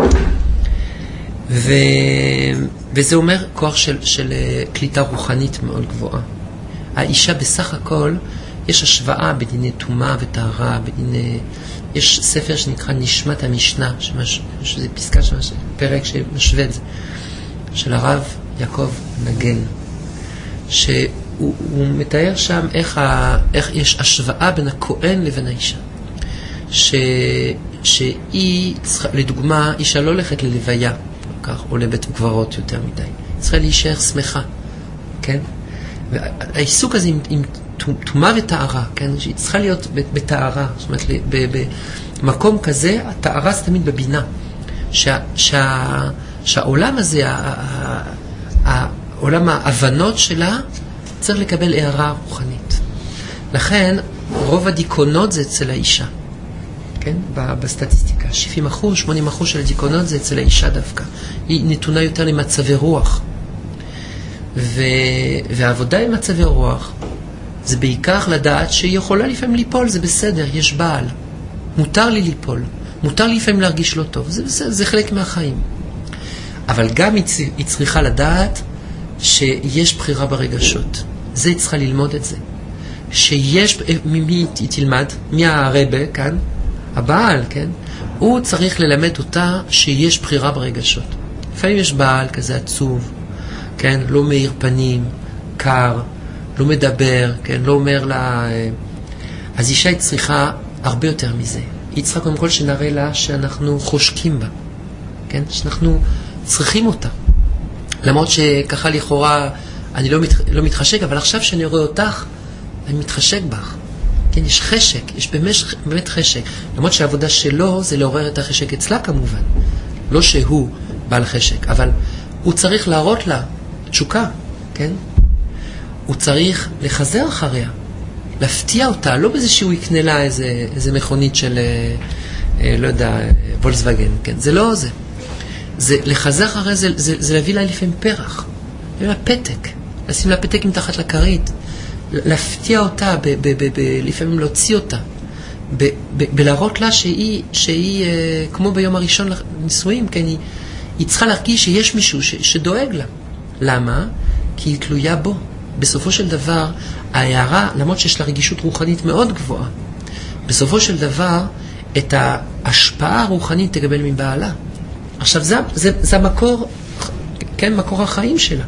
ו, וזה אומר כוח של, של קליטה רוחנית מאוד גבוהה. האישה בסך הכל, יש השוואה בדיני תומה וטהרה, בדיני, יש ספר שנקרא נשמת המשנה, שמש, שזה פסקה, שמש, פרק שמשווה את זה, של הרב יעקב נגל, שהוא הוא מתאר שם איך, ה, איך יש השוואה בין הכהן לבין האישה. ש, שהיא, לדוגמה, אישה לא הולכת ללוויה, כך, או לבית קברות יותר מדי. צריכה להישאר שמחה, כן? והעיסוק הזה עם, עם תומה וטהרה, כן? שהיא צריכה להיות בטהרה, זאת אומרת, במקום כזה, הטהרה זה תמיד בבינה. שה, שה, שהעולם הזה, העולם ההבנות שלה, צריך לקבל הערה רוחנית. לכן, רוב הדיכאונות זה אצל האישה. כן? בסטטיסטיקה. שבעים אחוז, שמונים אחוז של הדיכאונות זה אצל האישה דווקא. היא נתונה יותר למצבי רוח. ו... והעבודה עם מצבי רוח, זה בעיקר לדעת שהיא יכולה לפעמים ליפול, זה בסדר, יש בעל. מותר לי ליפול. מותר לי לפעמים להרגיש לא טוב. זה בסדר, זה חלק מהחיים. אבל גם היא צריכה לדעת שיש בחירה ברגשות. זה היא צריכה ללמוד את זה. שיש, מי היא תלמד? מי הרבה כאן? הבעל, כן? הוא צריך ללמד אותה שיש בחירה ברגשות. לפעמים יש בעל כזה עצוב, כן? לא מאיר פנים, קר, לא מדבר, כן? לא אומר לה... אז אישה היא צריכה הרבה יותר מזה. היא צריכה קודם כל שנראה לה שאנחנו חושקים בה, כן? שאנחנו צריכים אותה. למרות שככה לכאורה אני לא, מת, לא מתחשק, אבל עכשיו שאני רואה אותך, אני מתחשק בך. כן, יש חשק, יש באמת, באמת חשק. למרות שהעבודה שלו זה לעורר את החשק אצלה כמובן. לא שהוא בעל חשק, אבל הוא צריך להראות לה תשוקה, כן? הוא צריך לחזר אחריה, להפתיע אותה, לא בזה שהוא יקנה לה איזה, איזה מכונית של, אה, לא יודע, וולקסווגן, כן? זה לא זה. זה לחזר אחריה, זה, זה, זה להביא לה לפעמים פרח, להביא לה פתק, לשים לה פתק מתחת לכרית, להפתיע אותה, ב- ב- ב- ב- לפעמים להוציא אותה, ב- ב- בלהראות לה שהיא, שהיא אה, כמו ביום הראשון לנישואים, כן, היא, היא צריכה להרגיש שיש מישהו ש- שדואג לה. למה? כי היא תלויה בו. בסופו של דבר, ההערה, למרות שיש לה רגישות רוחנית מאוד גבוהה, בסופו של דבר, את ההשפעה הרוחנית תקבל מבעלה. עכשיו, זה, זה, זה המקור, כן, מקור החיים שלה.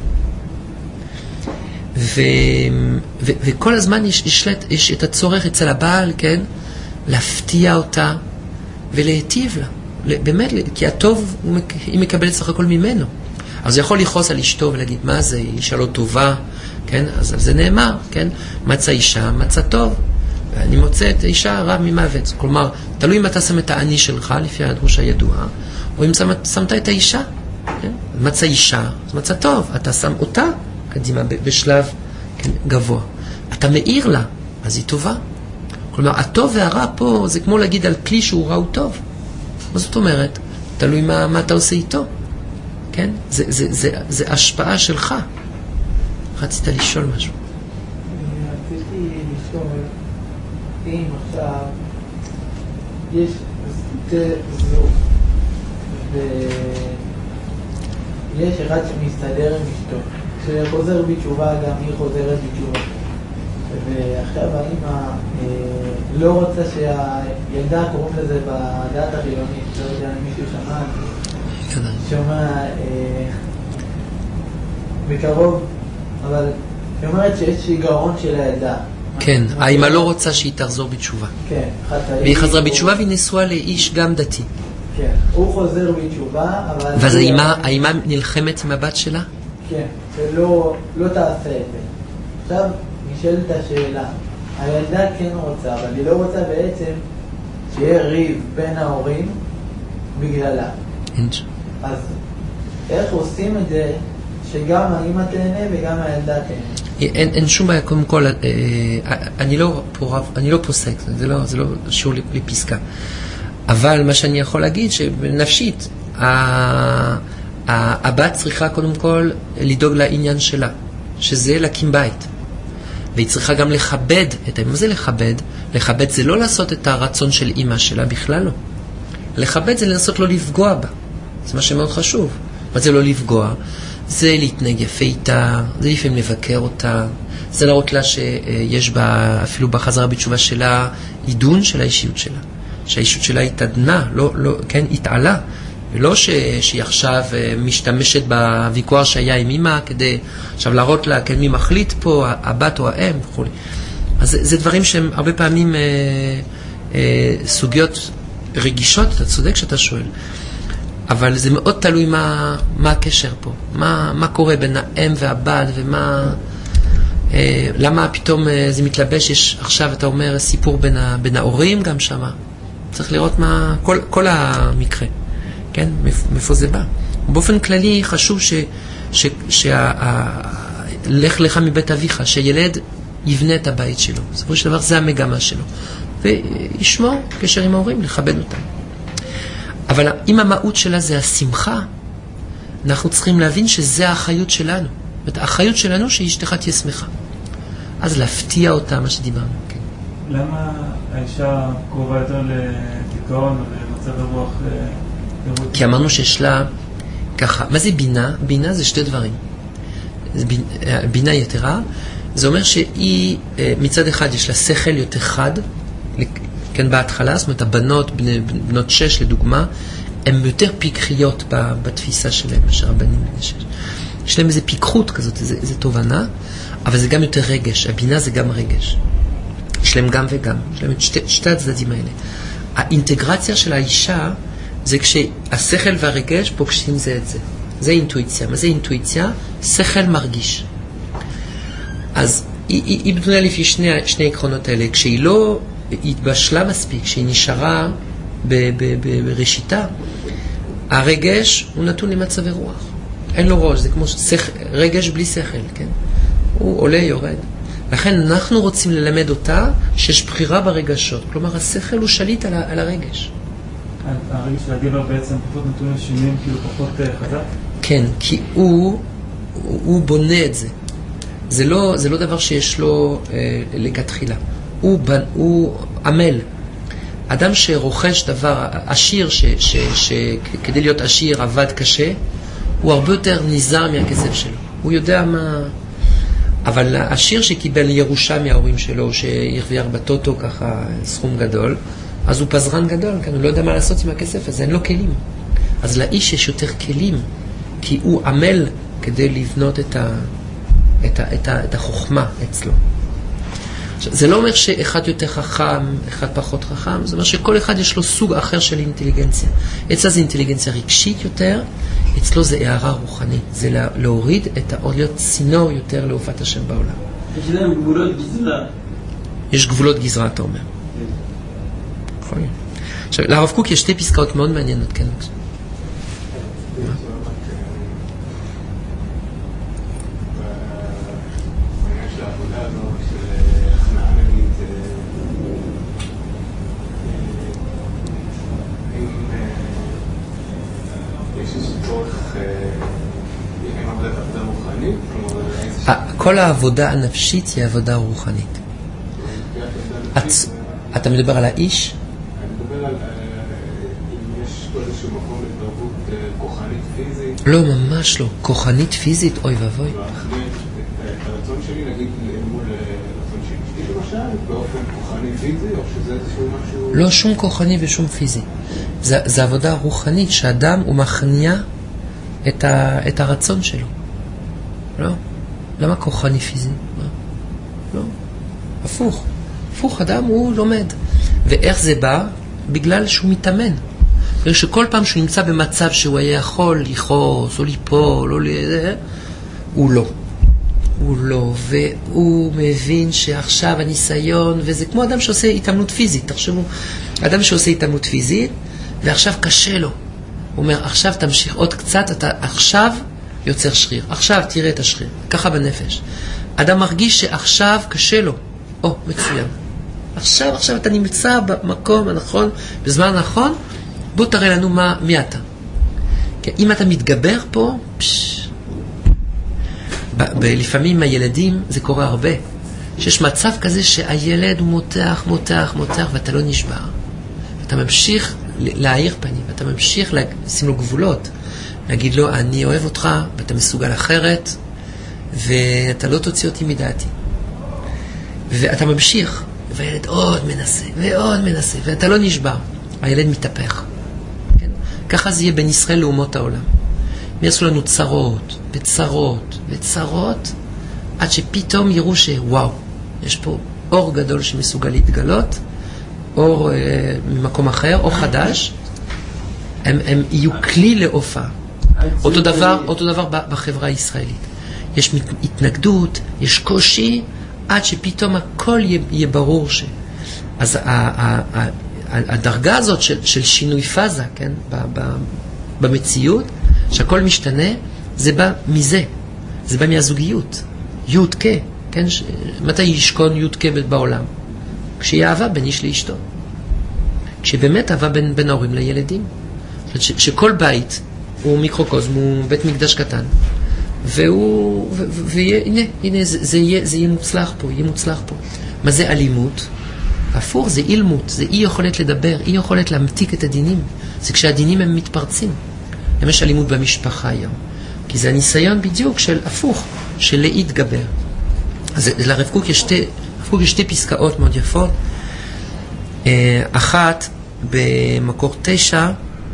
ו, ו, וכל הזמן יש, יש, יש את הצורך אצל הבעל, כן, להפתיע אותה ולהיטיב לה. באמת, כי הטוב היא מקבלת סך הכל ממנו. אז הוא יכול לכעוס על אשתו ולהגיד, מה זה, אישה לא טובה, כן, אז זה נאמר, כן, מצא אישה, מצא טוב. ואני מוצא את האישה רע ממוות. כלומר, תלוי אם אתה שם את העני שלך, לפי הדרוש הידוע, או אם שמת, שמת את האישה, כן? מצא אישה, אז מצא טוב, אתה שם אותה קדימה בשלב, כן, גבוה. אתה מאיר לה, אז היא טובה. כלומר, הטוב והרע פה זה כמו להגיד על כלי שהוא רע הוא טוב. מה זאת אומרת? תלוי מה, מה אתה עושה איתו. כן? זה, זה, זה, זה השפעה שלך. רצית לשאול משהו. רציתי לשאול, אם עכשיו יש שתי זוג, ויש אחד שמסתדר עם אשתו, שחוזר בתשובה, גם היא חוזרת בתשובה. ועכשיו האמא אה, לא רוצה שהילדה, קוראים לזה בדעת החילונית, לא יודע אם מישהו שמע, שומע אה, בקרוב, אבל היא אומרת שיש שיגעון של הילדה. כן, האמא לא רוצה שהיא תחזור בתשובה. כן. והיא חזרה בתשובה והיא נשואה לאיש גם דתי. כן, הוא חוזר בתשובה, אבל... ואז האמא נלחמת עם הבת שלה? כן, שלא לא תעשה את זה. עכשיו נשאלת השאלה, הילדה כן רוצה, אבל היא לא רוצה בעצם שיהיה ריב בין ההורים בגללה. אז איך עושים את זה שגם האמא תהנה וגם הילדה תהנה? אין, אין שום בעיה, קודם כל, אה, אני לא פורב, אני לא פוסק, זה לא, זה לא שיעור לפסקה. אבל מה שאני יכול להגיד שבנפשית, הבת צריכה קודם כל לדאוג לעניין שלה, שזה להקים בית. והיא צריכה גם לכבד את האמא. מה זה לכבד? לכבד זה לא לעשות את הרצון של אמא שלה, בכלל לא. לכבד זה לנסות לא לפגוע בה. זה מה שמאוד חשוב. מה זה לא לפגוע? זה להתנהג יפה איתה, זה לפעמים לבקר אותה, זה להראות לה שיש בה, אפילו בחזרה בתשובה שלה, עידון של האישיות שלה. שהאישיות שלה התעדנה, לא, לא, כן, התעלה, ולא ש, שהיא עכשיו משתמשת בוויכוח שהיה עם אמא, כדי עכשיו להראות לה, כן, מי מחליט פה, הבת או האם, וכו'. אז זה, זה דברים שהם הרבה פעמים אה, אה, סוגיות רגישות, אתה צודק שאתה שואל. אבל זה מאוד תלוי מה, מה הקשר פה, מה, מה קורה בין האם והבת, ומה, אה, למה פתאום אה, זה מתלבש, יש עכשיו אתה אומר סיפור בין, ה, בין ההורים גם שמה, צריך לראות מה, כל, כל המקרה, כן, מאיפה זה בא. באופן כללי חשוב ש, ש, שה, ה, לך לך מבית אביך, שילד יבנה את הבית שלו, בסופו של דבר זה המגמה שלו, וישמור קשר עם ההורים, לכבד אותם. אבל אם המהות שלה זה השמחה, אנחנו צריכים להבין שזה האחריות שלנו. האחריות שלנו שאשתך תהיה שמחה. אז להפתיע אותה, מה שדיברנו. כן. למה האישה קרובה יותר לדיכאון ולמצב הרוח? כי אמרנו שיש לה ככה, מה זה בינה? בינה זה שתי דברים. בינה יתרה, זה אומר שהיא, מצד אחד יש לה שכל יותר חד, כן, בהתחלה, זאת אומרת, הבנות, בני, בנות שש לדוגמה, הן יותר פיקחיות בתפיסה שלהם, מאשר הבנים בני שש. יש להם איזו פיקחות כזאת, איזו, איזו תובנה, אבל זה גם יותר רגש, הבינה זה גם רגש. יש להם גם וגם, יש להם את שתי, שתי הצדדים האלה. האינטגרציה של האישה, זה כשהשכל והרגש פוגשים זה את זה. זה אינטואיציה. מה זה אינטואיציה? שכל מרגיש. אז היא, היא, היא בנויה לפי שני, שני עקרונות האלה. כשהיא לא התבשלה מספיק, כשהיא נשארה ב, ב, ב, בראשיתה, הרגש הוא נתון למצבי רוח. אין לו ראש, זה כמו שכל, רגש בלי שכל, כן? הוא עולה, יורד. לכן אנחנו רוצים ללמד אותה שיש בחירה ברגשות. כלומר, השכל הוא שליט על, על הרגש. הרגש של הגבר בעצם פחות נתון לשינויים, כאילו פחות חזק? כן, כי הוא, הוא בונה את זה. זה לא, זה לא דבר שיש לו אה, לכתחילה. הוא, בנ, הוא עמל. אדם שרוכש דבר עשיר, ש, ש, ש, כדי להיות עשיר עבד קשה, הוא הרבה יותר נזהר מהכסף שלו. הוא יודע מה... אבל העשיר שקיבל ירושה מההורים שלו, שהרוויח בטוטו ככה סכום גדול, אז הוא פזרן גדול, כן? הוא לא יודע מה לעשות עם הכסף הזה, אין לו כלים. אז לאיש יש יותר כלים, כי הוא עמל כדי לבנות את, ה, את, ה, את, ה, את החוכמה אצלו. עכשיו, זה לא אומר שאחד יותר חכם, אחד פחות חכם, זה אומר שכל אחד יש לו סוג אחר של אינטליגנציה. אצלה זה אינטליגנציה רגשית יותר, אצלו זה הערה רוחנית, זה לה, להוריד את העוד, להיות צינור יותר להופעת השם בעולם. יש להם גבולות גזרה. יש גבולות גזרה, אתה אומר. נכון. עכשיו, לרב קוק יש שתי פסקאות מאוד מעניינות, כן? כל העבודה הנפשית היא עבודה רוחנית. אתה מדבר על האיש? אני מדבר על אם יש איזשהו מקום להתערבות כוחנית פיזית. לא, ממש לא. כוחנית פיזית, אוי ואבוי. להחליט את הרצון שלי, נגיד, מול רצון שלי למשל, באופן כוחני פיזי, או שזה איזשהו משהו... לא, שום כוחני ושום פיזי. זה, זה עבודה רוחנית, שאדם הוא מכניע את, ה, את הרצון שלו. לא? למה כוחני פיזי? לא? לא. הפוך. הפוך, אדם הוא לומד. ואיך זה בא? בגלל שהוא מתאמן. בגלל שכל פעם שהוא נמצא במצב שהוא היה יכול לכעוס או ליפול או לזה, הוא לא. הוא לא. והוא מבין שעכשיו הניסיון, וזה כמו אדם שעושה התאמנות פיזית. תחשבו, אדם שעושה התאמנות פיזית, ועכשיו קשה לו. הוא אומר, עכשיו תמשיך עוד קצת, אתה עכשיו יוצר שריר. עכשיו תראה את השריר. ככה בנפש. אדם מרגיש שעכשיו קשה לו. או, מצוין. עכשיו, עכשיו אתה נמצא במקום הנכון, בזמן הנכון, בוא תראה לנו מה, מי אתה. כי אם אתה מתגבר פה, פש... ב- ב- לפעמים עם הילדים זה קורה הרבה. שיש מצב כזה שהילד הוא מותח, מותח, מותח, ואתה לא נשבר. אתה ממשיך להאיר פנים, ואתה ממשיך לשים לו גבולות. להגיד לו, אני אוהב אותך, ואתה מסוגל אחרת, ואתה לא תוציא אותי מדעתי. ואתה ממשיך, והילד עוד מנסה, ועוד מנסה, ואתה לא נשבר. הילד מתהפך. כן? ככה זה יהיה בין ישראל לאומות העולם. הם יעשו לנו צרות, וצרות, וצרות, עד שפתאום יראו שוואו, יש פה אור גדול שמסוגל להתגלות, אור אה, ממקום אחר, אור חדש, הם, הם יהיו כלי להופעה. אותו דבר, אותו דבר בחברה הישראלית. יש התנגדות, יש קושי, עד שפתאום הכל יהיה, יהיה ברור ש... אז ה, ה, ה, הדרגה הזאת של, של שינוי פאזה, כן, ב, ב, במציאות, שהכל משתנה, זה בא מזה. זה בא מהזוגיות. יוד כה, כן? ש... מתי ישכון יוד כה בעולם? כשיהיה אהבה בין איש לאשתו. כשבאמת אהבה בין, בין ההורים לילדים. ש, שכל בית הוא מיקרוקוזם, הוא בית מקדש קטן. והוא, ו, ו, והנה, הנה, זה, זה, יהיה, זה יהיה מוצלח פה, יהיה מוצלח פה. מה זה אלימות? הפוך, זה אילמות, זה אי יכולת לדבר, אי יכולת להמתיק את הדינים. זה כשהדינים הם מתפרצים. הם יש אלימות במשפחה היום. כי זה הניסיון בדיוק של הפוך, של להתגבר. אז לרב קוק יש שתי, יש שתי פסקאות מאוד יפות. אחת במקור תשע,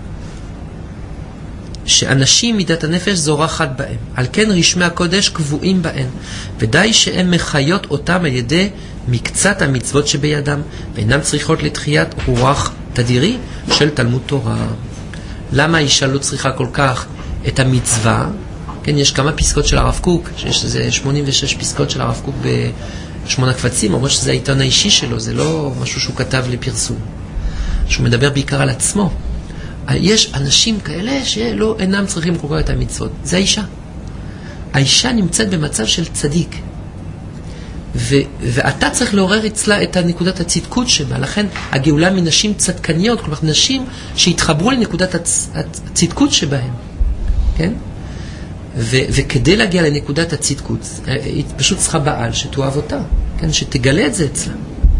שאנשים מידת הנפש זורחת בהם. על כן רשמי הקודש קבועים בהם, ודי שהם מחיות אותם על ידי מקצת המצוות שבידם, ואינם צריכות לתחיית רוח תדירי של תלמוד תורה. למה האישה לא צריכה כל כך את המצווה? כן, יש כמה פסקות של הרב קוק, שיש איזה שמונים ושש פסקות של הרב קוק בשמונה קבצים, אומר שזה העיתון האישי שלו, זה לא משהו שהוא כתב לפרסום. שהוא מדבר בעיקר על עצמו. יש אנשים כאלה שלא אינם צריכים כל כך את המצוות. זה האישה. האישה נמצאת במצב של צדיק. ו- ואתה צריך לעורר אצלה את נקודת הצדקות שבה. לכן הגאולה מנשים צדקניות, כלומר נשים שהתחברו לנקודת הצ- הצדקות שבהם. כן? ו- וכדי להגיע לנקודת הצדקות, היא פשוט צריכה בעל שתאהב אותה. כן? שתגלה את זה אצלה.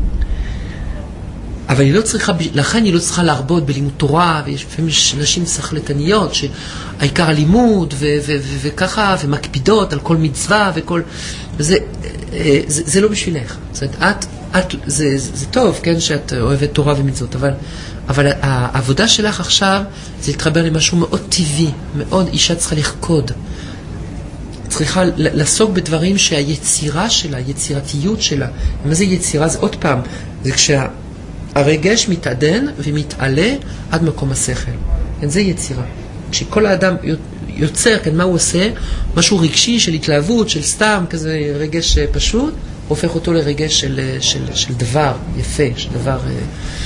אבל היא לא צריכה, לכן היא לא צריכה להרבות בלימוד תורה, ויש לפעמים נשים שכלתניות, שהעיקר הלימוד, ו- ו- ו- וככה, ומקפידות על כל מצווה, וכל, וזה, זה, זה לא בשבילך. זאת אומרת, את, את, זה, זה, זה טוב, כן, שאת אוהבת תורה ומצוות, אבל, אבל העבודה שלך עכשיו, זה להתחבר למשהו מאוד טבעי, מאוד אישה צריכה לחקוד. צריכה לעסוק בדברים שהיצירה שלה, היצירתיות שלה, מה זה יצירה? זה עוד פעם, זה כשה... הרגש מתעדן ומתעלה עד מקום השכל. כן, זה יצירה. כשכל האדם יוצר, כן, מה הוא עושה? משהו רגשי של התלהבות, של סתם, כזה רגש פשוט, הופך אותו לרגש של, של, של דבר יפה, של דבר אה,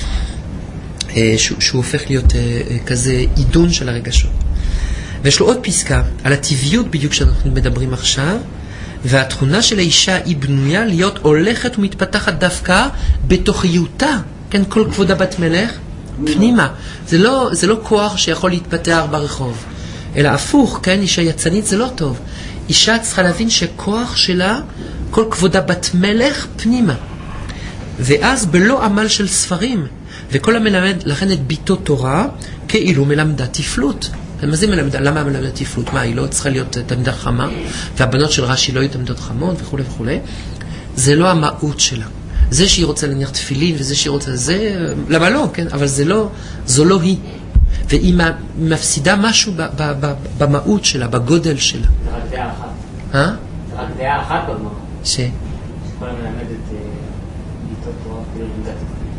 אה, שהוא, שהוא הופך להיות אה, כזה עידון של הרגשות. ויש לו עוד פסקה על הטבעיות בדיוק שאנחנו מדברים עכשיו, והתכונה של האישה היא בנויה להיות הולכת ומתפתחת דווקא בתוכיותה. כן, כל כבודה בת מלך, פנימה. זה לא, זה לא כוח שיכול להתפתח ברחוב. אלא הפוך, כן, אישה יצנית זה לא טוב. אישה צריכה להבין שכוח שלה, כל כבודה בת מלך, פנימה. ואז בלא עמל של ספרים, וכל המלמד, לכן את ביתו תורה, כאילו מלמדה תפלות. מה זה מלמדה? למה מלמדה תפלות? מה, היא לא צריכה להיות תלמידה חמה, והבנות של רש"י לא יהיו תלמידות חמות וכו' וכו'. זה לא המהות שלה. זה שהיא רוצה להניח תפילין, וזה שהיא רוצה, זה, למה לא, כן? אבל זה לא, זו לא היא. והיא מפסידה משהו ב, ב, ב, במהות שלה, בגודל שלה. זה רק דעה אחת. אה? זה רק דעה אחת עוד מה? ש? שכל המלמדת ביתות תורה, כאילו לימדת.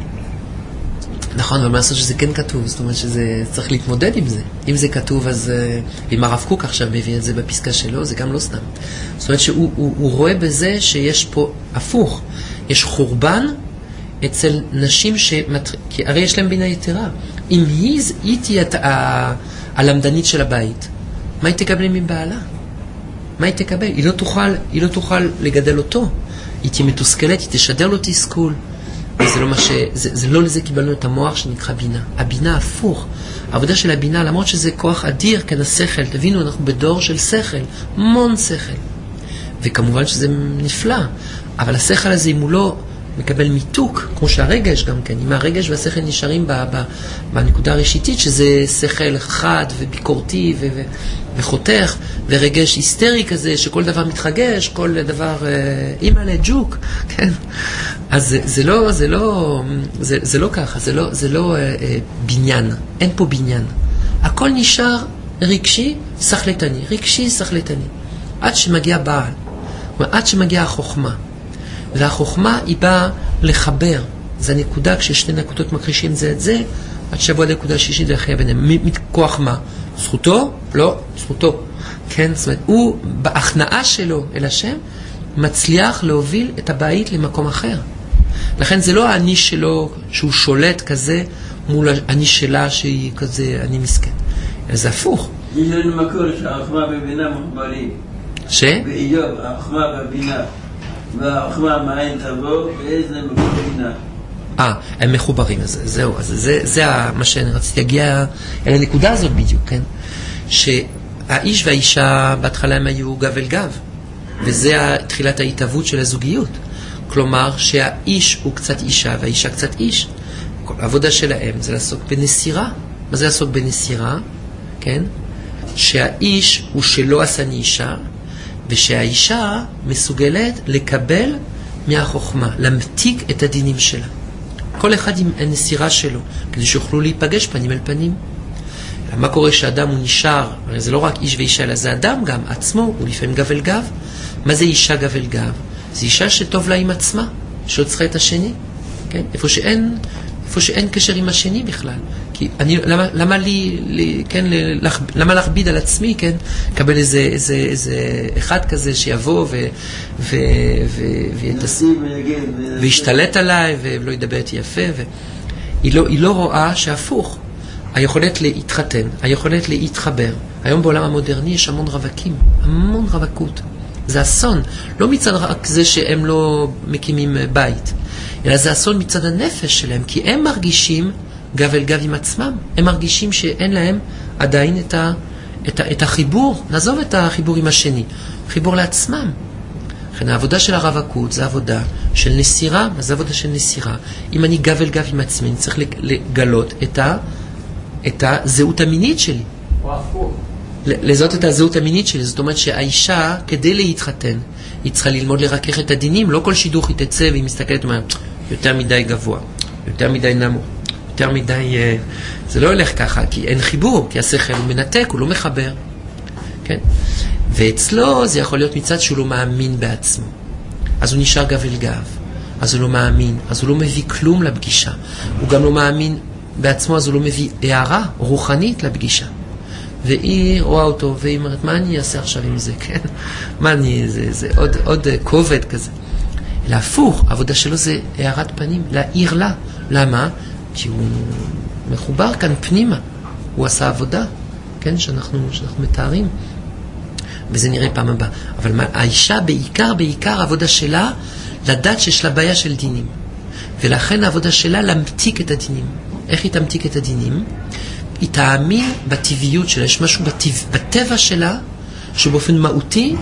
נכון, אבל מה לעשות שזה כן כתוב, זאת אומרת שזה צריך להתמודד עם זה. אם זה כתוב, אז אם הרב קוק עכשיו מביא את זה בפסקה שלו, זה גם לא סתם. זאת אומרת שהוא הוא, הוא רואה בזה שיש פה הפוך. יש חורבן אצל נשים שמת... כי הרי יש להם בינה יתרה. אם היא, היא תהיה ה... הלמדנית של הבית, מה היא תקבל מבעלה? מה היא תקבל? היא לא תוכל, היא לא תוכל לגדל אותו. היא תהיה מתוסכלת, היא תשדר לו תסכול. זה לא, ש... זה, זה לא לזה קיבלנו את המוח שנקרא בינה. הבינה הפוך. העבודה של הבינה, למרות שזה כוח אדיר, כן, השכל. תבינו, אנחנו בדור של שכל. המון שכל. וכמובן שזה נפלא. אבל השכל הזה, אם הוא לא מקבל מיתוק, כמו שהרגש גם כן, אם הרגש והשכל נשארים ב, ב, בנקודה הראשיתית, שזה שכל חד וביקורתי ו, ו, וחותך, ורגש היסטרי כזה, שכל דבר מתחגש, כל דבר אימא לג'וק, כן? אז זה, זה לא, זה לא, זה, זה לא ככה, זה לא, זה לא אה, בניין, אין פה בניין. הכל נשאר רגשי, שכלתני, רגשי, שכלתני. עד שמגיע בעל, עד שמגיע החוכמה. והחוכמה היא באה לחבר. זה הנקודה, כששני נקודות מקרישים זה את זה, עד שבוע הנקודה השישית ולחיה ביניהם. מכוח מה? זכותו? לא, זכותו. כן, זאת אומרת, הוא בהכנעה שלו אל השם, מצליח להוביל את הבית למקום אחר. לכן זה לא האני שלו שהוא שולט כזה מול האני שלה שהיא כזה אני מסכן. אלא זה הפוך. יש לנו מקור שהחוכמה והבינה מחוברים. ש? באיוב, החוכמה והבינה. והחוכמה מאין תבוא, ואיזה מקור בינה. אה, הם מחוברים. אז זהו, אז זה, זה מה שאני רציתי להגיע אל הנקודה הזאת בדיוק, כן? שהאיש והאישה בהתחלה הם היו גב אל גב. וזה תחילת ההתאבות של הזוגיות. כלומר שהאיש הוא קצת אישה והאישה קצת איש. העבודה שלהם זה לעסוק בנסירה. מה זה לעסוק בנסירה? כן? שהאיש הוא שלא עשה אישה, ושהאישה מסוגלת לקבל מהחוכמה, להמתיק את הדינים שלה. כל אחד עם הנסירה שלו, כדי שיוכלו להיפגש פנים אל פנים. מה קורה שאדם הוא נשאר? הרי זה לא רק איש ואישה, אלא זה אדם גם עצמו, הוא לפעמים גב אל גב. מה זה אישה גב אל גב? זה אישה שטוב לה עם עצמה, שלא צריכה את השני, כן? איפה שאין, איפה שאין קשר עם השני בכלל. כי אני, למה, למה לי, לי כן, לח, למה להכביד על עצמי, כן? קבל איזה, איזה, איזה אחד כזה שיבוא ו, ו, ו, ויתס, וישתלט עליי ולא ידבר איתי יפה. ו... היא לא, היא לא רואה שהפוך. היכולת להתחתן, היכולת להתחבר. היום בעולם המודרני יש המון רווקים, המון רווקות. זה אסון, לא מצד רק זה שהם לא מקימים בית, אלא זה אסון מצד הנפש שלהם, כי הם מרגישים גב אל גב עם עצמם, הם מרגישים שאין להם עדיין את, ה, את, ה, את החיבור, נעזוב את החיבור עם השני, חיבור לעצמם. לכן העבודה של הרווקות זה עבודה של נסירה, מה זה עבודה של נסירה? אם אני גב אל גב עם עצמי, אני צריך לגלות את, ה, את הזהות המינית שלי. או הפוך. לזאת את הזהות המינית שלי, זאת אומרת שהאישה, כדי להתחתן, היא צריכה ללמוד לרכך את הדינים, לא כל שידוך היא תצא והיא מסתכלת ואומרת, יותר מדי גבוה, יותר מדי נמוך, יותר מדי... זה לא הולך ככה, כי אין חיבור, כי השכל הוא מנתק, הוא לא מחבר. כן? ואצלו זה יכול להיות מצד שהוא לא מאמין בעצמו. אז הוא נשאר גב אל גב, אז הוא לא מאמין, אז הוא לא מביא כלום לפגישה. הוא גם לא מאמין בעצמו, אז הוא לא מביא הערה רוחנית לפגישה. והיא רואה אותו, והיא אומרת, מה אני אעשה עכשיו עם זה, כן? מה אני, זה, זה עוד, עוד כובד כזה. אלא הפוך, העבודה שלו זה הערת פנים, להעיר לה. למה? כי הוא מחובר כאן פנימה. הוא עשה עבודה, כן? שאנחנו, שאנחנו מתארים. וזה נראה פעם הבאה. אבל מה, האישה בעיקר, בעיקר העבודה שלה, לדעת שיש לה בעיה של דינים. ולכן העבודה שלה להמתיק את הדינים. איך היא תמתיק את הדינים? היא תאמין בטבעיות שלה, יש משהו בטבע, בטבע שלה, שבאופן מהותי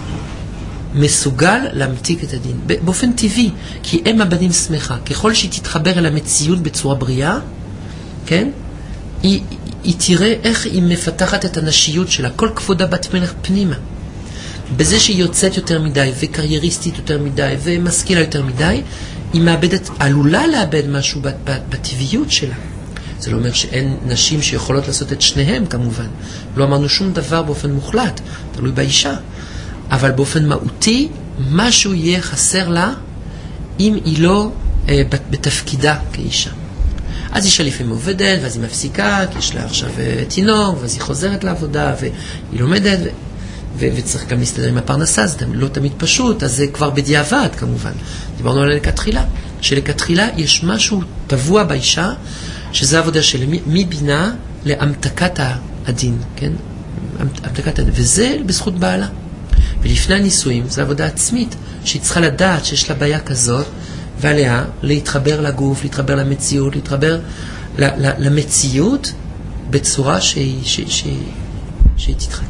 מסוגל להמתיק את הדין. באופן טבעי, כי הם הבנים שמחה. ככל שהיא תתחבר אל המציאות בצורה בריאה, כן? היא, היא תראה איך היא מפתחת את הנשיות שלה, כל כבודה בת מלך פנימה. בזה שהיא יוצאת יותר מדי, וקרייריסטית יותר מדי, ומשכילה יותר מדי, היא מאבדת, עלולה לאבד משהו בטבעיות שלה. זה לא אומר שאין נשים שיכולות לעשות את שניהם כמובן. לא אמרנו שום דבר באופן מוחלט, תלוי באישה. אבל באופן מהותי, משהו יהיה חסר לה אם היא לא אה, בתפקידה כאישה. אז אישה לפעמים עובדת, ואז היא מפסיקה, כי יש לה עכשיו אה, תינוק, ואז היא חוזרת לעבודה, והיא לומדת, ו- ו- וצריך גם להסתדר עם הפרנסה, זה לא תמיד פשוט, אז זה כבר בדיעבד כמובן. דיברנו על לכתחילה, שלכתחילה יש משהו טבוע באישה, שזה העבודה של מבינה להמתקת הדין, כן? המתקת הדין, וזה בזכות בעלה. ולפני הנישואים, זו עבודה עצמית, שהיא צריכה לדעת שיש לה בעיה כזאת, ועליה להתחבר לגוף, להתחבר למציאות, להתחבר למציאות בצורה שהיא, שהיא, שהיא, שהיא תתחקר.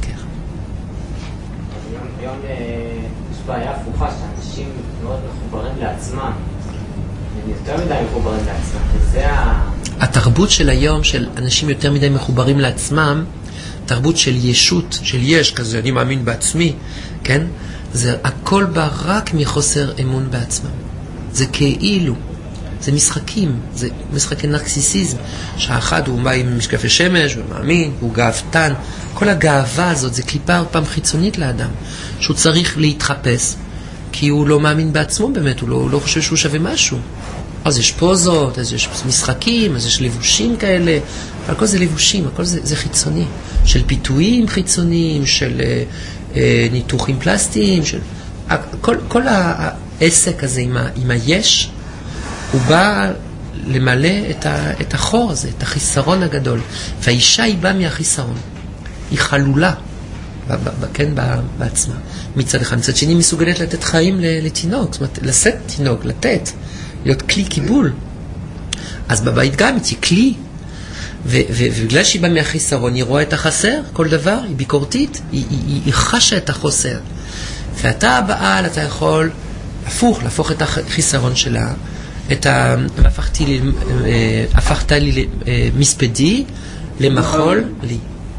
היום, היום יש בעיה הפוכה, שאנשים מאוד מחוברים לעצמם. הם יותר מדי מחוברים לעצמם, וזה ה... התרבות של היום, של אנשים יותר מדי מחוברים לעצמם, תרבות של ישות, של יש כזה, אני מאמין בעצמי, כן? זה הכל בא רק מחוסר אמון בעצמם. זה כאילו. זה משחקים, זה משחקי נרקסיסיזם. שהאחד הוא בא עם משקפי שמש ומאמין, הוא גאוותן. כל הגאווה הזאת זה קליפה פעם חיצונית לאדם, שהוא צריך להתחפש, כי הוא לא מאמין בעצמו באמת, הוא לא, לא חושב שהוא שווה משהו. אז יש פוזות, אז יש משחקים, אז יש לבושים כאלה, אבל כל זה לבושים, הכל זה, זה חיצוני, של פיתויים חיצוניים, של אה, אה, ניתוחים פלסטיים, של... כל, כל העסק הזה עם, ה, עם היש, הוא בא למלא את, ה, את החור הזה, את החיסרון הגדול. והאישה היא באה מהחיסרון. היא חלולה, ב, ב, ב, כן, ב, בעצמה. מצד אחד. מצד שני מסוגלת לתת חיים לתינוק, זאת אומרת, לשאת תינוק, לתת, להיות כלי קיבול. אז בבית גם היא כלי. ו- ו- ובגלל שהיא באה מהחיסרון, היא רואה את החסר, כל דבר, היא ביקורתית, היא, היא, היא, היא חשה את החוסר. ואתה הבעל, אתה יכול הפוך, להפוך את החיסרון שלה, את ה... הפכתי לי, הפכת לי מספדי למחול לי.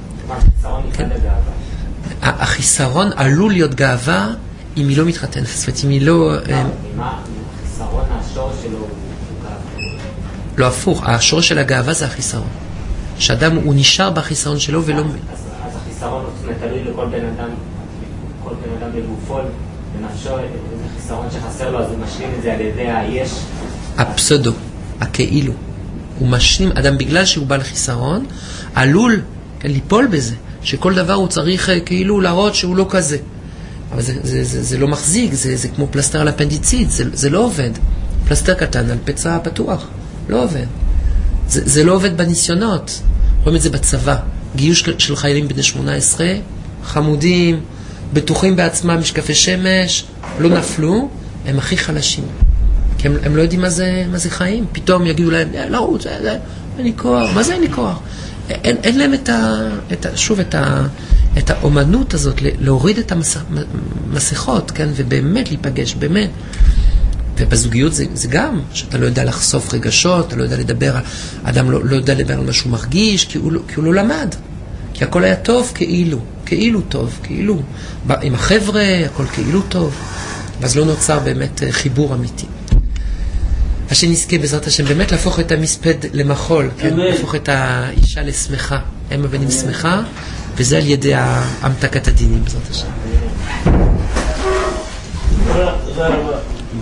החיסרון עלול להיות גאווה אם היא לא מתחתנת. זאת אומרת, אם היא לא... החיסרון, השורש שלו הוא גאווה. לא, הפוך. השורש של הגאווה זה החיסרון. שאדם הוא נשאר בחיסרון שלו ולא... אז החיסרון הוא תלוי לכל בן אדם, כל בן אדם לגופו, לנפשו, איזה חיסרון שחסר לו, אז הוא משלים את זה על ידי היש. הפסודו, הכאילו. הוא משלים, אדם בגלל שהוא בא לחיסרון, עלול ליפול בזה, שכל דבר הוא צריך כאילו להראות שהוא לא כזה. אבל זה, זה, זה, זה לא מחזיק, זה, זה כמו פלסטר על אפנדיצית, זה, זה לא עובד. פלסטר קטן על פצע פתוח, לא עובד. זה, זה לא עובד בניסיונות. רואים את זה בצבא. גיוש של חיילים בני שמונה עשרה, חמודים, בטוחים בעצמם, משקפי שמש, לא נפלו, הם הכי חלשים. כי הם, הם לא יודעים מה זה, מה זה חיים. פתאום יגידו להם, לרוץ, אין לי כוח. מה זה אין לי כוח? אין, אין להם את ה, את ה, שוב, את, ה, את האומנות הזאת, להוריד את המסכות, כן? ובאמת להיפגש, באמת. ובזוגיות זה, זה גם, שאתה לא יודע לחשוף רגשות, אתה לא יודע לדבר, אדם לא, לא יודע לדבר על מה שהוא מרגיש, כי הוא, כי הוא לא למד. כי הכל היה טוב כאילו, כאילו טוב, כאילו. עם החבר'ה, הכל כאילו טוב. ואז לא נוצר באמת חיבור אמיתי. אז שנזכה בעזרת השם באמת להפוך את המספד למחול, כן? להפוך את האישה לשמחה, אם הבנים שמחה, וזה על ידי המתקת הדינים בעזרת השם. תודה רבה.